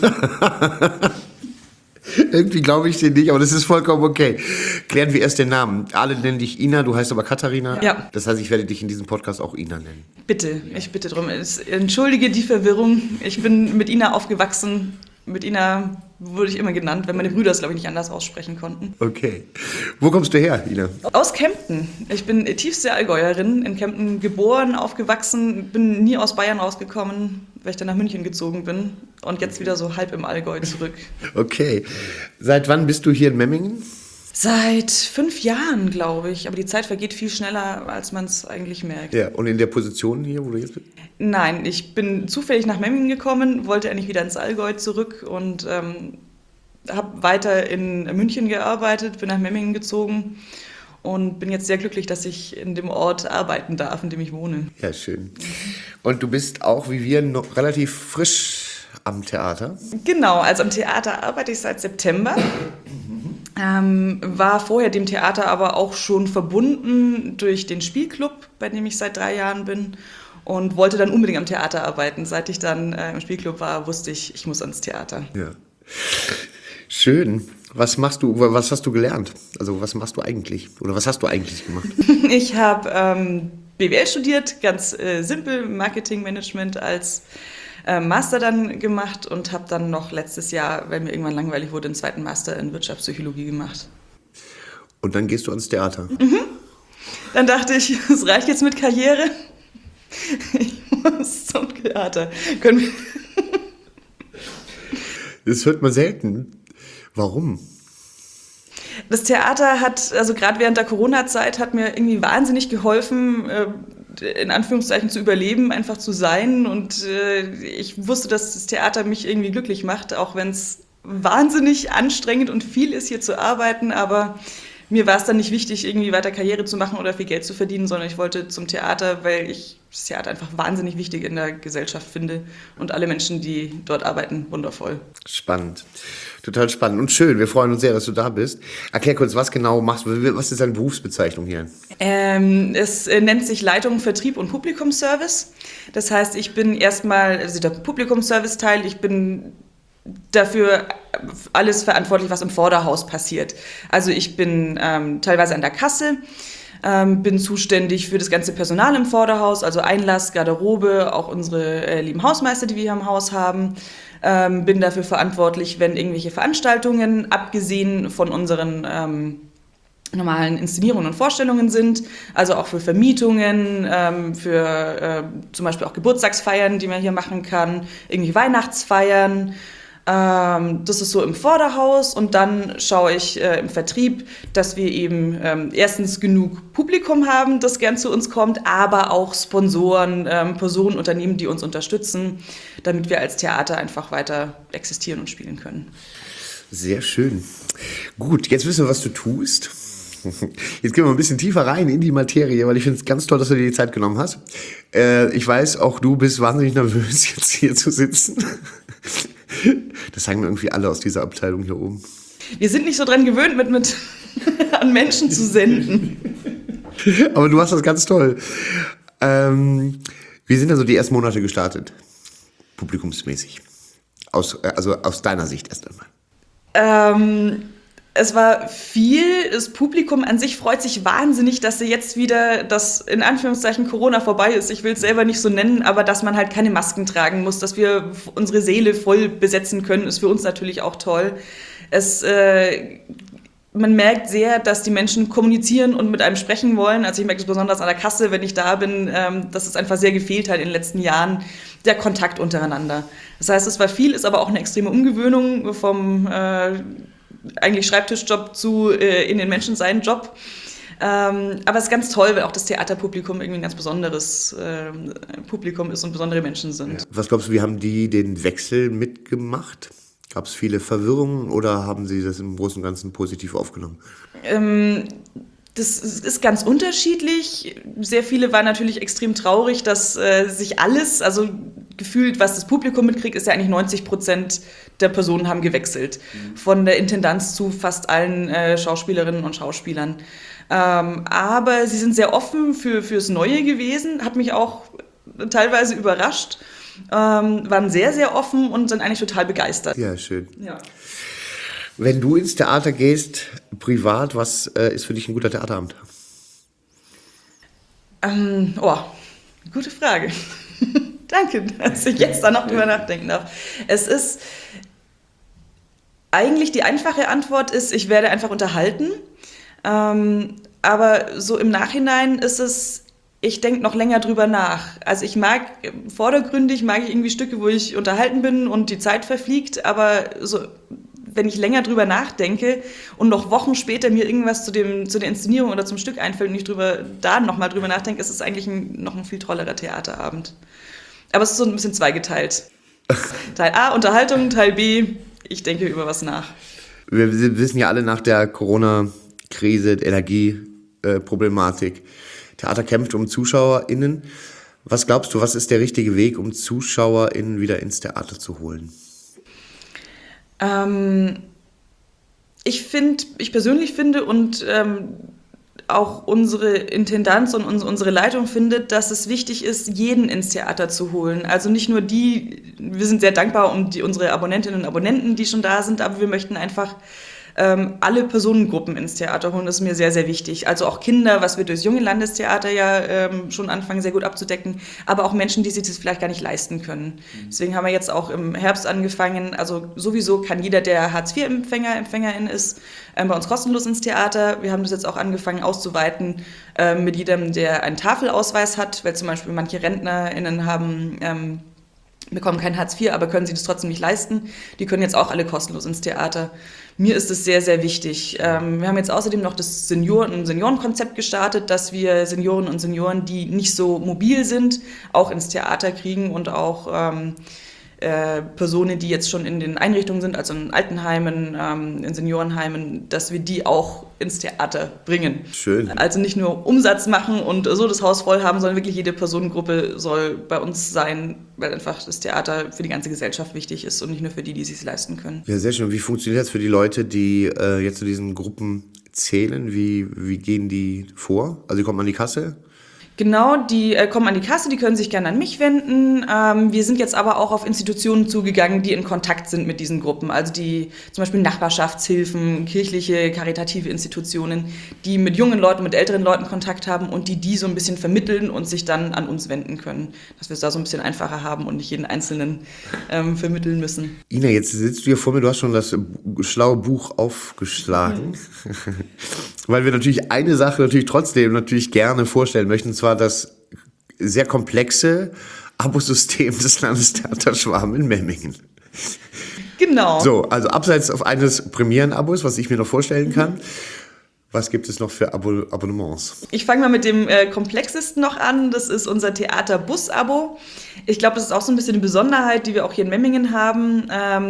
Irgendwie glaube ich dir nicht, aber das ist vollkommen okay. Klären wir erst den Namen. Alle nennen dich Ina, du heißt aber Katharina. Ja. Das heißt, ich werde dich in diesem Podcast auch Ina nennen. Bitte, ich bitte drum. Entschuldige die Verwirrung. Ich bin mit Ina aufgewachsen. Mit Ina wurde ich immer genannt, wenn meine Brüder es, glaube ich, nicht anders aussprechen konnten. Okay. Wo kommst du her, Ina? Aus Kempten. Ich bin tiefste Allgäuerin, in Kempten geboren, aufgewachsen, bin nie aus Bayern rausgekommen, weil ich dann nach München gezogen bin und jetzt wieder so halb im Allgäu zurück. Okay. Seit wann bist du hier in Memmingen? Seit 5 Jahren, glaube ich, aber die Zeit vergeht viel schneller, als man es eigentlich merkt. Ja, und in der Position hier, wo du jetzt bist? Nein, ich bin zufällig nach Memmingen gekommen, wollte eigentlich wieder ins Allgäu zurück und habe weiter in München gearbeitet, bin nach Memmingen gezogen und bin jetzt sehr glücklich, dass ich in dem Ort arbeiten darf, in dem ich wohne. Ja, schön. Und du bist auch, wie wir, noch relativ frisch am Theater? Genau, also am Theater arbeite ich seit September. War vorher dem Theater aber auch schon verbunden durch den Spielclub, bei dem ich seit 3 Jahren bin und wollte dann unbedingt am Theater arbeiten. Seit ich dann im Spielclub war, wusste ich, ich muss ans Theater. Ja. Schön. Was hast du gelernt? Also was machst du eigentlich? Oder was hast du eigentlich gemacht? Ich habe BWL studiert, ganz simpel, Marketingmanagement als Master dann gemacht und habe dann noch letztes Jahr, weil mir irgendwann langweilig wurde, einen zweiten Master in Wirtschaftspsychologie gemacht. Und dann gehst du ans Theater? Dann dachte ich, es reicht jetzt mit Karriere. Ich muss zum Theater. Das hört man selten. Warum? Das Theater hat, also gerade während der Corona-Zeit, hat mir irgendwie wahnsinnig geholfen, in Anführungszeichen zu überleben, einfach zu sein. Und ich wusste, dass das Theater mich irgendwie glücklich macht, auch wenn es wahnsinnig anstrengend und viel ist, hier zu arbeiten. Aber mir war es dann nicht wichtig, irgendwie weiter Karriere zu machen oder viel Geld zu verdienen, sondern ich wollte zum Theater, weil ich das Theater einfach wahnsinnig wichtig in der Gesellschaft finde und alle Menschen, die dort arbeiten, wundervoll. Spannend. Total spannend und schön. Wir freuen uns sehr, dass du da bist. Erklär kurz, was genau machst du? Was ist deine Berufsbezeichnung hier? Es nennt sich Leitung, Vertrieb und Publikumsservice. Das heißt, ich bin erstmal, also der Publikumsservice-Teil, ich bin dafür alles verantwortlich, was im Vorderhaus passiert. Also ich bin teilweise an der Kasse, bin zuständig für das ganze Personal im Vorderhaus, also Einlass, Garderobe, auch unsere lieben Hausmeister, die wir hier im Haus haben. Bin dafür verantwortlich, wenn irgendwelche Veranstaltungen, abgesehen von unseren normalen Inszenierungen und Vorstellungen sind, also auch für Vermietungen, für zum Beispiel auch Geburtstagsfeiern, die man hier machen kann, irgendwie Weihnachtsfeiern. Das ist so im Vorderhaus und dann schaue ich im Vertrieb, dass wir eben erstens genug Publikum haben, das gern zu uns kommt, aber auch Sponsoren, Personen, Unternehmen, die uns unterstützen, damit wir als Theater einfach weiter existieren und spielen können. Sehr schön. Gut, jetzt wissen wir, was du tust. Jetzt gehen wir ein bisschen tiefer rein in die Materie, weil ich finde es ganz toll, dass du dir die Zeit genommen hast. Ich weiß, auch du bist wahnsinnig nervös, jetzt hier zu sitzen. Das sagen mir irgendwie alle aus dieser Abteilung hier oben. Wir sind nicht so dran gewöhnt, mit an Menschen zu senden. Aber du machst das ganz toll. Wie sind also die ersten Monate gestartet? Publikumsmäßig. Also aus deiner Sicht erst einmal. Es war viel. Das Publikum an sich freut sich wahnsinnig, dass jetzt wieder das in Anführungszeichen Corona vorbei ist. Ich will es selber nicht so nennen, aber dass man halt keine Masken tragen muss, dass wir unsere Säle voll besetzen können, ist für uns natürlich auch toll. Man merkt sehr, dass die Menschen kommunizieren und mit einem sprechen wollen. Also ich merke es besonders an der Kasse, wenn ich da bin, dass es einfach sehr gefehlt hat in den letzten Jahren, der Kontakt untereinander. Das heißt, es war viel, ist aber auch eine extreme Umgewöhnung vom eigentlich Schreibtischjob zu in den Menschen seinen Job. Aber es ist ganz toll, weil auch das Theaterpublikum irgendwie ein ganz besonderes Publikum ist und besondere Menschen sind. Was glaubst du, wie haben die den Wechsel mitgemacht? Gab es viele Verwirrungen oder haben sie das im Großen und Ganzen positiv aufgenommen? Das ist ganz unterschiedlich. Sehr viele waren natürlich extrem traurig, dass sich alles, also gefühlt, was das Publikum mitkriegt, ist ja eigentlich 90% der Personen haben gewechselt. Von der Intendanz zu fast allen Schauspielerinnen und Schauspielern. Aber sie sind sehr offen fürs Neue gewesen, hat mich auch teilweise überrascht. Waren sehr, sehr offen und sind eigentlich total begeistert. Ja, schön. Ja. Wenn du ins Theater gehst, privat, was ist für dich ein guter Theaterabend? Gute Frage. Danke, dass ich jetzt da noch drüber nachdenken darf. Es ist Eigentlich die einfache Antwort ist, ich werde einfach unterhalten. Aber so im Nachhinein ist es, ich denke noch länger drüber nach. Also vordergründig mag ich irgendwie Stücke, wo ich unterhalten bin und die Zeit verfliegt, aber so, wenn ich länger drüber nachdenke und noch Wochen später mir irgendwas zu der Inszenierung oder zum Stück einfällt und ich nochmal drüber nachdenke, ist es eigentlich noch ein viel tollerer Theaterabend. Aber es ist so ein bisschen zweigeteilt. Teil A, Unterhaltung, Teil B, ich denke über was nach. Wir wissen ja alle nach der Corona-Krise, Energieproblematik, Theater kämpft um ZuschauerInnen. Was glaubst du, was ist der richtige Weg, um ZuschauerInnen wieder ins Theater zu holen? Ich persönlich finde und auch unsere Intendanz und unsere Leitung findet, dass es wichtig ist, jeden ins Theater zu holen. Also nicht nur wir sind sehr dankbar um unsere Abonnentinnen und Abonnenten, die schon da sind, aber wir möchten einfach alle Personengruppen ins Theater holen. Das ist mir sehr, sehr wichtig. Also auch Kinder, was wir durchs Junge Landestheater ja schon anfangen, sehr gut abzudecken, aber auch Menschen, die sich das vielleicht gar nicht leisten können. Deswegen haben wir jetzt auch im Herbst angefangen, also sowieso kann jeder, der Hartz-IV-Empfängerin ist, bei uns kostenlos ins Theater. Wir haben das jetzt auch angefangen auszuweiten mit jedem, der einen Tafelausweis hat, weil zum Beispiel manche RentnerInnen bekommen kein Hartz IV, aber können sie das trotzdem nicht leisten. Die können jetzt auch alle kostenlos ins Theater. Mir ist es sehr, sehr wichtig. Wir haben jetzt außerdem noch das Seniorenkonzept gestartet, dass wir Seniorinnen und Senioren, die nicht so mobil sind, auch ins Theater kriegen und auch Personen, die jetzt schon in den Einrichtungen sind, also in Altenheimen, in Seniorenheimen, dass wir die auch ins Theater bringen. Schön. Also nicht nur Umsatz machen und so das Haus voll haben, sondern wirklich jede Personengruppe soll bei uns sein, weil einfach das Theater für die ganze Gesellschaft wichtig ist und nicht nur für die, die es sich leisten können. Ja, sehr schön. Wie funktioniert das für die Leute, die jetzt zu diesen Gruppen zählen? Wie gehen die vor? Also die kommen an die Kasse? Genau, die kommen an die Kasse, die können sich gerne an mich wenden. Wir sind jetzt aber auch auf Institutionen zugegangen, die in Kontakt sind mit diesen Gruppen. Also die zum Beispiel Nachbarschaftshilfen, kirchliche, karitative Institutionen, die mit jungen Leuten, mit älteren Leuten Kontakt haben und die so ein bisschen vermitteln und sich dann an uns wenden können. Dass wir es da so ein bisschen einfacher haben und nicht jeden Einzelnen vermitteln müssen. Ina, jetzt sitzt du hier vor mir, du hast schon das schlaue Buch aufgeschlagen. Weil wir natürlich eine Sache trotzdem gerne vorstellen möchten, und zwar das sehr komplexe Abosystem des Landestheater Schwarm in Memmingen. Genau. So, also abseits auf eines Premierenabos, was ich mir noch vorstellen kann, was gibt es noch für Abonnements? Ich fange mal mit dem komplexesten noch an. Das ist unser Theaterbus-Abo. Ich glaube, das ist auch so ein bisschen eine Besonderheit, die wir auch hier in Memmingen haben.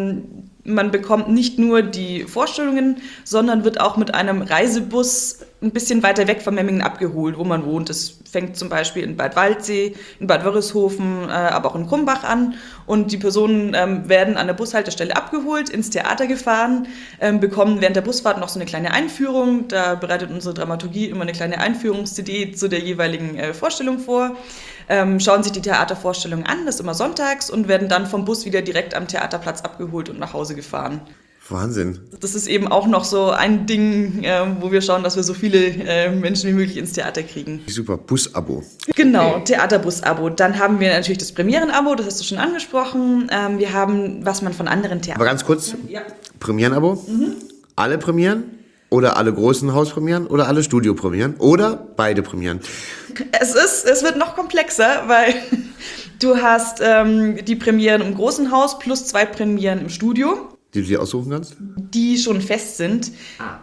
Man bekommt nicht nur die Vorstellungen, sondern wird auch mit einem Reisebus ein bisschen weiter weg von Memmingen abgeholt, wo man wohnt. Das fängt zum Beispiel in Bad Waldsee, in Bad Wörishofen, aber auch in Krumbach an. Und die Personen werden an der Bushaltestelle abgeholt, ins Theater gefahren, bekommen während der Busfahrt noch so eine kleine Einführung. Da bereitet unsere Dramaturgie immer eine kleine Einführungs-CD zu der jeweiligen Vorstellung vor. Schauen sich die Theatervorstellung an, das ist immer sonntags, und werden dann vom Bus wieder direkt am Theaterplatz abgeholt und nach Hause gefahren. Wahnsinn. Das ist eben auch noch so ein Ding, wo wir schauen, dass wir so viele Menschen wie möglich ins Theater kriegen. Super, Bus-Abo. Genau, Theaterbus-Abo. Dann haben wir natürlich das Premieren-Abo, das hast du schon angesprochen. Wir haben, was man von anderen Theatern... Aber ganz kurz, ja. Premieren-Abo? Alle Premieren? Oder alle großen Hauspremieren? Oder alle Studiopremieren? Oder beide Premieren? Es wird noch komplexer, weil du hast die Premieren im großen Haus plus 2 Premieren im Studio. Die du dir aussuchen kannst? Die schon fest sind.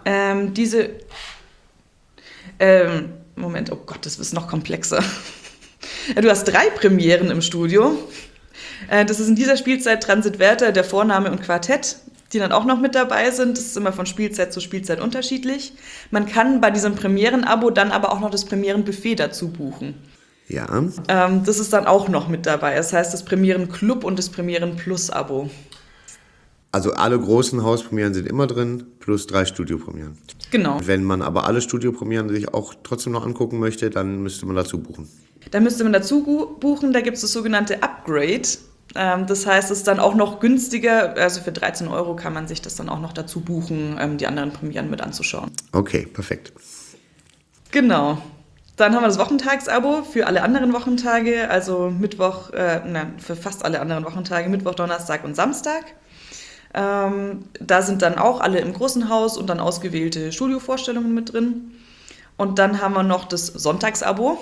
Moment, oh Gott, das ist noch komplexer. Du hast 3 Premieren im Studio. Das ist in dieser Spielzeit Transit Werther, der Vorname und Quartett, die dann auch noch mit dabei sind. Das ist immer von Spielzeit zu Spielzeit unterschiedlich. Man kann bei diesem Premieren-Abo dann aber auch noch das Premieren-Buffet dazu buchen. Ja. Das ist dann auch noch mit dabei. Das heißt, das Premieren-Club und das Premieren-Plus-Abo. Also alle großen Hauspremieren sind immer drin, plus 3 Studiopremieren. Genau. Wenn man aber alle Studiopremieren sich auch trotzdem noch angucken möchte, dann müsste man dazu buchen. Da müsste man dazu buchen, da gibt es das sogenannte Upgrade. Das heißt, es ist dann auch noch günstiger, also für 13 € kann man sich das dann auch noch dazu buchen, die anderen Premieren mit anzuschauen. Okay, perfekt. Genau. Dann haben wir das Wochentagsabo für alle anderen Wochentage, also für fast alle anderen Wochentage, Mittwoch, Donnerstag und Samstag. Da sind dann auch alle im großen Haus und dann ausgewählte Studiovorstellungen mit drin. Und dann haben wir noch das Sonntagsabo.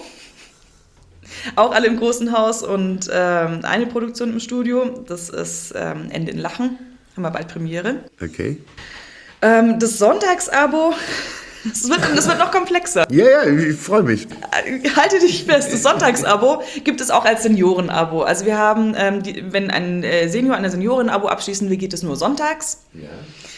Auch alle im großen Haus und eine Produktion im Studio. Das ist Ende in Lachen. Haben wir bald Premiere. Okay. Das Sonntagsabo, das wird noch komplexer. Ja, ich freue mich. Halte dich fest, das Sonntagsabo gibt es auch als Seniorenabo. Also wir haben, wenn ein Senior eine Senioren-Abo abschließen will, geht es nur sonntags. Ja.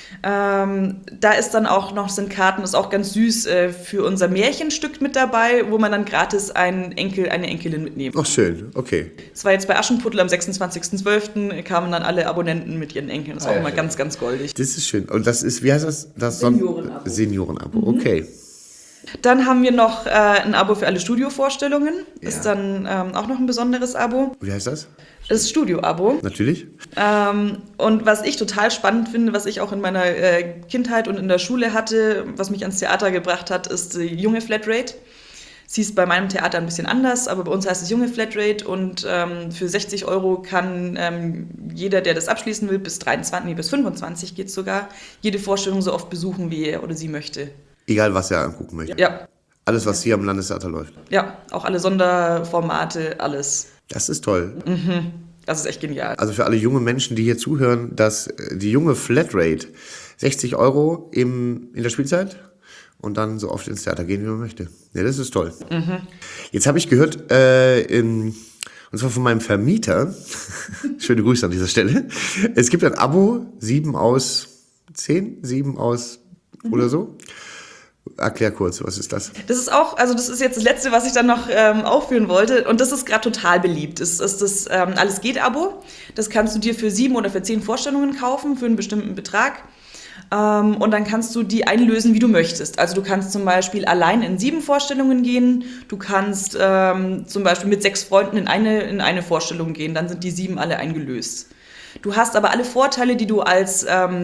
Da ist dann auch noch, sind Karten, ist auch ganz süß, für unser Märchenstück mit dabei, wo man dann gratis einen Enkel, eine Enkelin mitnehmen kann. Ach, schön, okay. Es war jetzt bei Aschenputtel am 26.12. kamen dann alle Abonnenten mit ihren Enkeln. Das ist auch immer ganz, ganz goldig. Das ist schön. Und das ist, wie heißt das? Das Seniorenabo. Seniorenabo, okay. Dann haben wir noch ein Abo für alle Studiovorstellungen. Ja. Ist dann auch noch ein besonderes Abo. Wie heißt das? Das Studio-Abo. Natürlich. Und was ich total spannend finde, was ich auch in meiner Kindheit und in der Schule hatte, was mich ans Theater gebracht hat, ist die junge Flatrate. Es hieß bei meinem Theater ein bisschen anders, aber bei uns heißt es junge Flatrate und für 60 € kann jeder, der das abschließen will, bis 25 geht sogar, jede Vorstellung so oft besuchen, wie er oder sie möchte. Egal, was er angucken möchte. Ja. Alles, was hier am Landestheater läuft. Ja, auch alle Sonderformate, alles. Das ist toll. Das ist echt genial. Also für alle junge Menschen, die hier zuhören, dass die junge Flatrate 60 € in der Spielzeit und dann so oft ins Theater gehen, wie man möchte. Ja, das ist toll. Jetzt habe ich gehört, und zwar von meinem Vermieter, schöne Grüße an dieser Stelle, es gibt ein Abo, 7 aus 10, 7 aus oder so. Erklär kurz, was ist das? Das ist auch, also das ist jetzt das Letzte, was ich dann noch aufführen wollte. Und das ist gerade total beliebt. Das ist das Alles-Geht-Abo. Das kannst du dir für 7 oder für 10 Vorstellungen kaufen, für einen bestimmten Betrag. Und dann kannst du die einlösen, wie du möchtest. Also du kannst zum Beispiel allein in 7 Vorstellungen gehen. Du kannst zum Beispiel mit 6 Freunden in eine Vorstellung gehen. Dann sind die 7 alle eingelöst. Du hast aber alle Vorteile, die du als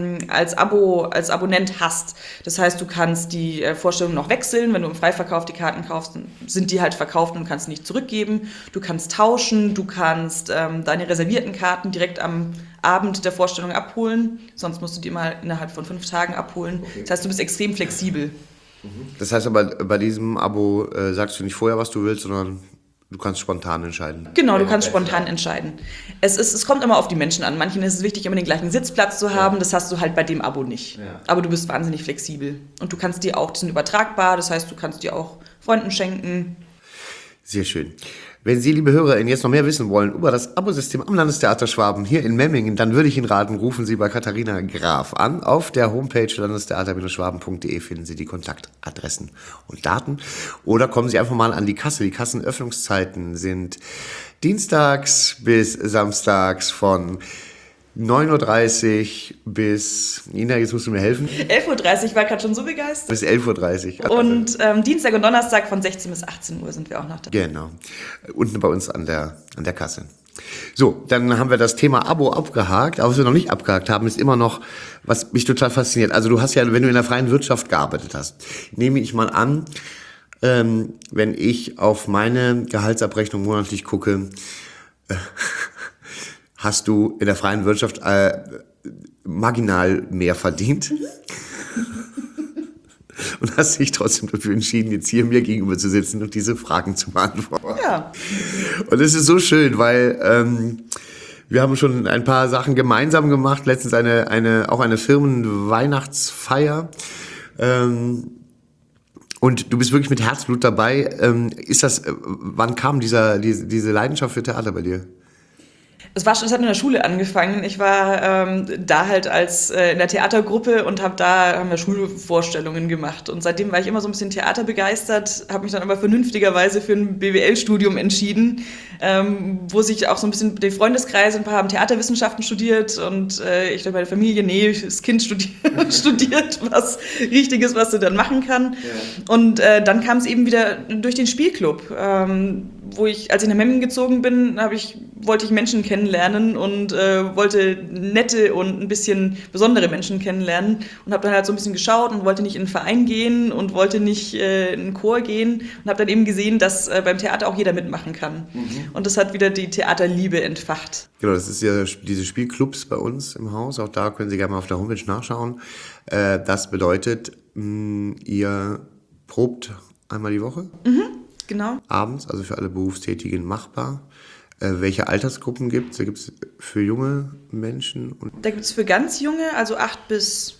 Abonnent hast. Das heißt, du kannst die Vorstellung noch wechseln. Wenn du im Freiverkauf die Karten kaufst, dann sind die halt verkauft und kannst sie nicht zurückgeben. Du kannst tauschen, du kannst deine reservierten Karten direkt am Abend der Vorstellung abholen. Sonst musst du die mal innerhalb von 5 Tagen abholen. Okay. Das heißt, du bist extrem flexibel. Das heißt aber, bei diesem Abo sagst du nicht vorher, was du willst, sondern du kannst spontan entscheiden. Genau, du kannst spontan entscheiden. Es kommt immer auf die Menschen an. Manchen ist es wichtig, immer den gleichen Sitzplatz zu haben. Das hast du halt bei dem Abo nicht. Ja. Aber du bist wahnsinnig flexibel. Und du kannst die auch, die sind übertragbar, das heißt, du kannst die auch Freunden schenken. Sehr schön. Wenn Sie, liebe HörerInnen, jetzt noch mehr wissen wollen über das Abosystem am Landestheater Schwaben hier in Memmingen, dann würde ich Ihnen raten, rufen Sie bei Katharina Graf an. Auf der Homepage landestheater-schwaben.de finden Sie die Kontaktadressen und Daten. Oder kommen Sie einfach mal an die Kasse. Die Kassenöffnungszeiten sind dienstags bis samstags von 9.30 Uhr bis, Ina, jetzt musst du mir helfen. 11.30 Uhr, war gerade schon so begeistert. Bis 11.30 Uhr. Und Dienstag und Donnerstag von 16 bis 18 Uhr sind wir auch noch da. Genau. Unten bei uns an der Kasse. So, dann haben wir das Thema Abo abgehakt. Aber was wir noch nicht abgehakt haben, ist immer noch, was mich total fasziniert. Also du hast ja, wenn du in der freien Wirtschaft gearbeitet hast, nehme ich mal an, wenn ich auf meine Gehaltsabrechnung monatlich gucke, hast du in der freien Wirtschaft marginal mehr verdient und hast dich trotzdem dafür entschieden, jetzt hier mir gegenüber zu sitzen und diese Fragen zu beantworten. Ja. Und es ist so schön, weil wir haben schon ein paar Sachen gemeinsam gemacht, letztens auch eine Firmenweihnachtsfeier. Und du bist wirklich mit Herzblut dabei. Wann kam diese Leidenschaft für Theater bei dir? Es hat in der Schule angefangen. Ich war da halt in der Theatergruppe und haben wir Schulvorstellungen gemacht. Und seitdem war ich immer so ein bisschen theaterbegeistert, habe mich dann aber vernünftigerweise für ein BWL-Studium entschieden, wo sich auch so ein bisschen der Freundeskreis, ein paar haben Theaterwissenschaften studiert und ich glaube, meine Familie, das Kind studiert was Richtiges, was sie dann machen kann. Ja. Und dann kam es eben wieder durch den Spielclub, als ich nach Memmingen gezogen bin, wollte ich Menschen kennenlernen und wollte nette und ein bisschen besondere Menschen kennenlernen und habe dann halt so ein bisschen geschaut und wollte nicht in einen Verein gehen und wollte nicht in einen Chor gehen und habe dann eben gesehen, dass beim Theater auch jeder mitmachen kann. Und das hat wieder die Theaterliebe entfacht. Genau, das ist ja diese Spielclubs bei uns im Haus. Auch da können Sie gerne mal auf der Homepage nachschauen. Das bedeutet, ihr probt einmal die Woche? Genau. Abends, also für alle Berufstätigen machbar. Welche Altersgruppen gibt es? Da gibt es für junge Menschen? Und Da gibt es für ganz junge, also 8 bis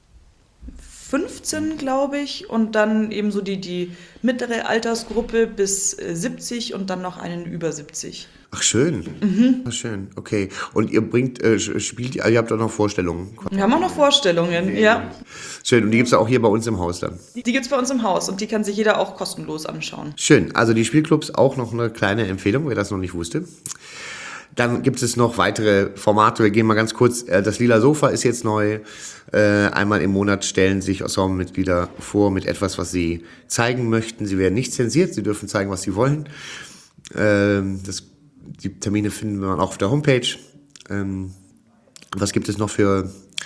15, glaube ich, und dann eben so die mittlere Altersgruppe bis 70 und dann noch einen über 70. Ach, schön. Ach, schön, okay. Und ihr spielt, ihr habt auch noch Vorstellungen? Wir haben auch noch Vorstellungen, ja. Schön, und die gibt es auch hier bei uns im Haus dann? Die gibt es bei uns im Haus und die kann sich jeder auch kostenlos anschauen. Schön, also die Spielclubs auch noch eine kleine Empfehlung, wer das noch nicht wusste. Dann gibt es noch weitere Formate. Wir gehen mal ganz kurz. Das Lila Sofa ist jetzt neu. Einmal im Monat stellen sich Ensemblemitglieder vor mit etwas, was sie zeigen möchten. Sie werden nicht zensiert. Sie dürfen zeigen, was sie wollen. Die Termine finden wir auch auf der Homepage. Was gibt es noch für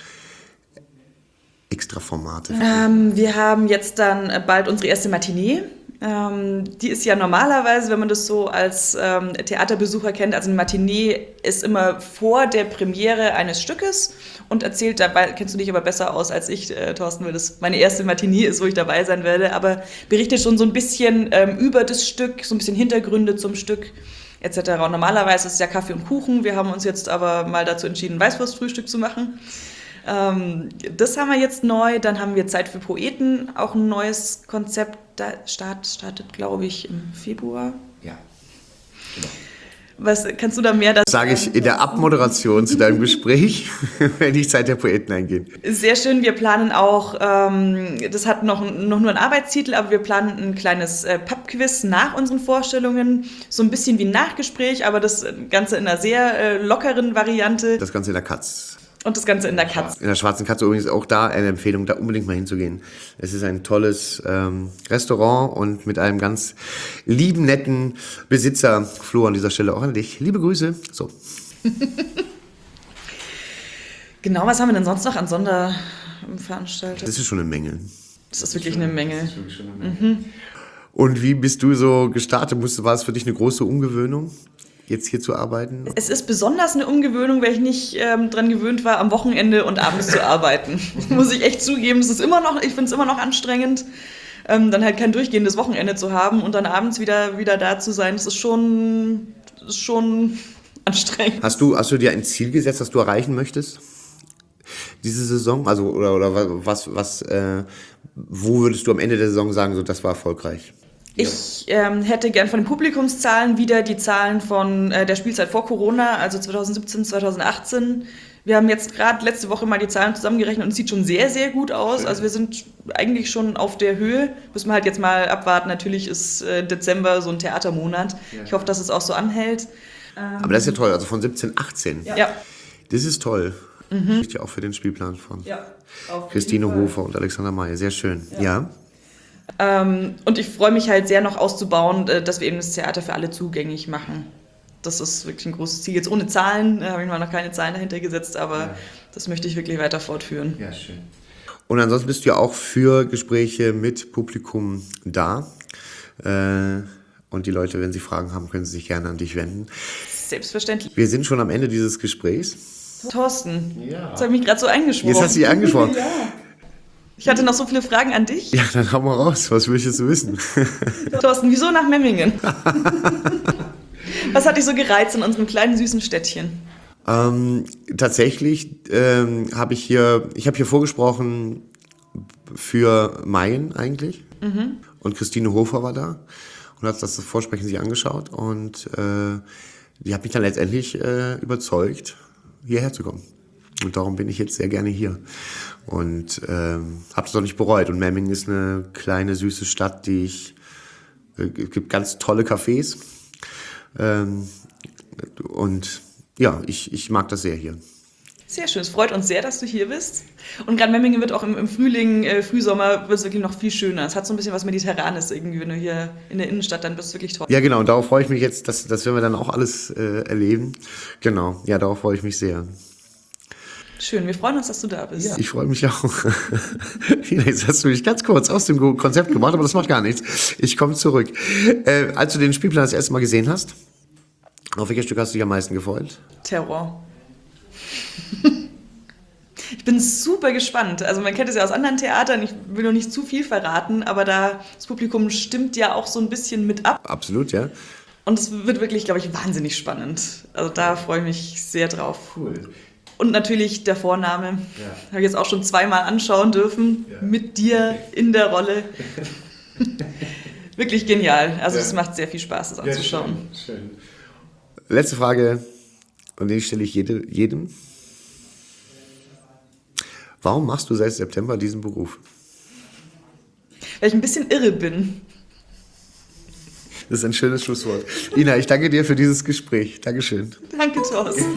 Extraformate? Wir haben jetzt dann bald unsere erste Matinee. Die ist ja normalerweise, wenn man das so als Theaterbesucher kennt, also eine Matinee ist immer vor der Premiere eines Stückes und erzählt, dabei kennst du dich aber besser aus als ich, Thorsten, weil das meine erste Matinee ist, wo ich dabei sein werde, aber berichtet schon so ein bisschen über das Stück, so ein bisschen Hintergründe zum Stück etc. Und normalerweise ist es ja Kaffee und Kuchen, wir haben uns jetzt aber mal dazu entschieden, Weißwurstfrühstück zu machen. Das haben wir jetzt neu. Dann haben wir Zeit für Poeten, auch ein neues Konzept. Da startet, glaube ich, im Februar. Ja. Was kannst du da mehr dazu Sage ich in der Abmoderation zu deinem Gespräch, wenn die Zeit der Poeten eingehen. Sehr schön. Wir planen auch, das hat noch nur einen Arbeitstitel, aber wir planen ein kleines Pub-Quiz nach unseren Vorstellungen. So ein bisschen wie ein Nachgespräch, aber das Ganze in einer sehr lockeren Variante. Das Ganze in der Katz. Und das Ganze in der Katz. In der Schwarzen Katze übrigens auch da eine Empfehlung, da unbedingt mal hinzugehen. Es ist ein tolles Restaurant und mit einem ganz lieben, netten Besitzer. Flo, an dieser Stelle auch an dich. Liebe Grüße. So. Genau, was haben wir denn sonst noch an Sonderveranstaltungen? Das ist schon eine Menge. Das ist wirklich eine Menge. Und wie bist du so gestartet? War es für dich eine große Umgewöhnung, jetzt hier zu arbeiten? Es ist besonders eine Umgewöhnung, weil ich nicht dran gewöhnt war, am Wochenende und abends zu arbeiten. Muss ich echt zugeben. Ich finde es immer noch anstrengend, dann halt kein durchgehendes Wochenende zu haben und dann abends wieder da zu sein. Das ist schon anstrengend. Hast du dir ein Ziel gesetzt, das du erreichen möchtest? Diese Saison? Also, oder wo würdest du am Ende der Saison sagen, so, das war erfolgreich? Ich hätte gern von den Publikumszahlen wieder die Zahlen von der Spielzeit vor Corona, also 2017, 2018. Wir haben jetzt gerade letzte Woche mal die Zahlen zusammengerechnet und es sieht schon sehr, sehr gut aus. Also wir sind eigentlich schon auf der Höhe. Müssen wir halt jetzt mal abwarten. Natürlich ist Dezember so ein Theatermonat. Ja. Ich hoffe, dass es auch so anhält. Aber das ist ja toll, also von 17, 18. Ja. Das ist toll. Ja, auch für den Spielplan von Christine Hofer und Alexander May. Sehr schön. Ja. Und ich freue mich halt sehr noch auszubauen, dass wir eben das Theater für alle zugänglich machen. Das ist wirklich ein großes Ziel. Jetzt ohne Zahlen, habe ich mal noch keine Zahlen dahinter gesetzt, aber das möchte ich wirklich weiter fortführen. Ja, schön. Und ansonsten bist du ja auch für Gespräche mit Publikum da. Und die Leute, wenn sie Fragen haben, können sie sich gerne an dich wenden. Selbstverständlich. Wir sind schon am Ende dieses Gesprächs. Thorsten, das habe ich mich gerade so eingesprochen. Jetzt hast du dich angesprochen. Ja. Ich hatte noch so viele Fragen an dich. Ja, dann hau mal raus. Was möchtest du wissen? Thorsten, wieso nach Memmingen? Was hat dich so gereizt in unserem kleinen, süßen Städtchen? Tatsächlich habe ich hier vorgesprochen für Mayen eigentlich. Und Christine Hofer war da und hat das Vorsprechen sich angeschaut. Und die hat mich dann letztendlich überzeugt, hierher zu kommen. Und darum bin ich jetzt sehr gerne hier. Und habe es auch nicht bereut. Und Memmingen ist eine kleine, süße Stadt, es gibt ganz tolle Cafés. Und ja, ich mag das sehr hier. Sehr schön. Es freut uns sehr, dass du hier bist. Und gerade Memmingen wird auch im Frühling, Frühsommer, wird es wirklich noch viel schöner. Es hat so ein bisschen was Mediterranes irgendwie, wenn du hier in der Innenstadt, dann bist du wirklich toll. Ja, genau. Und darauf freue ich mich jetzt, das werden wir dann auch alles erleben. Genau. Ja, darauf freue ich mich sehr. Schön, wir freuen uns, dass du da bist. Ja, ich freue mich auch. Jetzt hast du mich ganz kurz aus dem Konzept gebracht, aber das macht gar nichts. Ich komme zurück. Als du den Spielplan das erste Mal gesehen hast, auf welches Stück hast du dich am meisten gefreut? Terror. Ich bin super gespannt. Also man kennt es ja aus anderen Theatern, ich will noch nicht zu viel verraten, aber das Publikum stimmt ja auch so ein bisschen mit ab. Absolut, ja. Und es wird wirklich, glaube ich, wahnsinnig spannend. Also da freue ich mich sehr drauf. Cool. Und natürlich der Vorname. Ja. Habe ich jetzt auch schon 2-mal anschauen dürfen, mit dir in der Rolle. Wirklich genial. Also es macht sehr viel Spaß, das anzuschauen. Ja, schön. Letzte Frage, und die stelle ich jedem. Warum machst du seit September diesen Beruf? Weil ich ein bisschen irre bin. Das ist ein schönes Schlusswort. Ina, ich danke dir für dieses Gespräch. Dankeschön. Danke, Thorsten.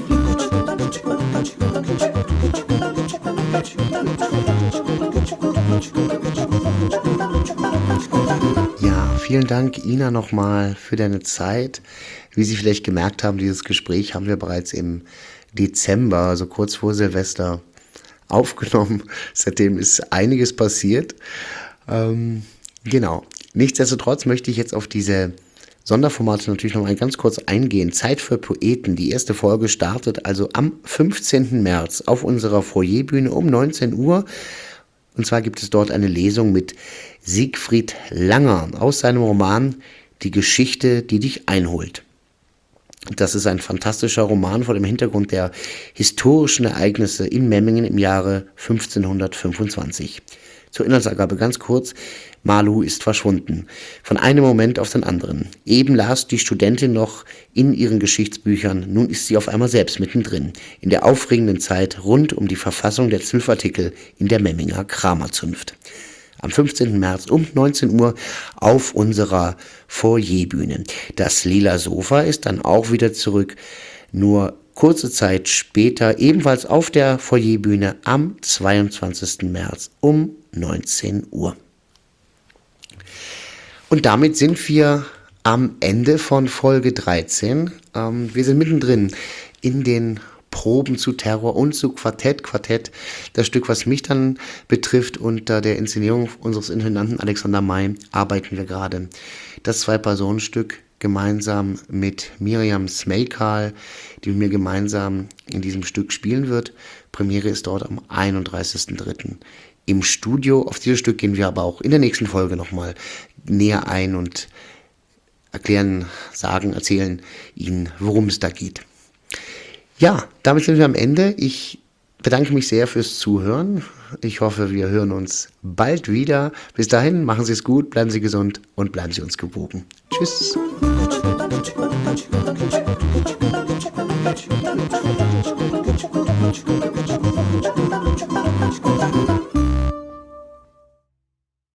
Ja, vielen Dank, Ina, nochmal für deine Zeit. Wie Sie vielleicht gemerkt haben, dieses Gespräch haben wir bereits im Dezember, also kurz vor Silvester, aufgenommen. Seitdem ist einiges passiert. Genau. Nichtsdestotrotz möchte ich jetzt auf diese Sonderformate natürlich noch mal ganz kurz eingehen. Zeit für Poeten. Die erste Folge startet also am 15. März auf unserer Foyerbühne um 19 Uhr. Und zwar gibt es dort eine Lesung mit Siegfried Langer aus seinem Roman Die Geschichte, die dich einholt. Das ist ein fantastischer Roman vor dem Hintergrund der historischen Ereignisse in Memmingen im Jahre 1525. Zur Inhaltsangabe ganz kurz. Malu ist verschwunden. Von einem Moment auf den anderen. Eben las die Studentin noch in ihren Geschichtsbüchern, nun ist sie auf einmal selbst mittendrin. In der aufregenden Zeit rund um die Verfassung der 12 Artikel in der Memminger Kramerzunft. Am 15. März um 19 Uhr auf unserer Foyerbühne. Das lila Sofa ist dann auch wieder zurück, nur kurze Zeit später ebenfalls auf der Foyerbühne am 22. März um 19 Uhr. Und damit sind wir am Ende von Folge 13. Wir sind mittendrin in den Proben zu Terror und zu Quartett. Quartett, das Stück, was mich dann betrifft, unter der Inszenierung unseres Intendanten Alexander May arbeiten wir gerade. Das 2-Personen-Stück gemeinsam mit Miriam Smeykal, die mit mir gemeinsam in diesem Stück spielen wird. Premiere ist dort am 31.03. im Studio. Auf dieses Stück gehen wir aber auch in der nächsten Folge nochmal näher ein und erzählen Ihnen, worum es da geht. Ja, damit sind wir am Ende. Ich bedanke mich sehr fürs Zuhören. Ich hoffe, wir hören uns bald wieder. Bis dahin, machen Sie es gut, bleiben Sie gesund und bleiben Sie uns gewogen. Tschüss. Thank you.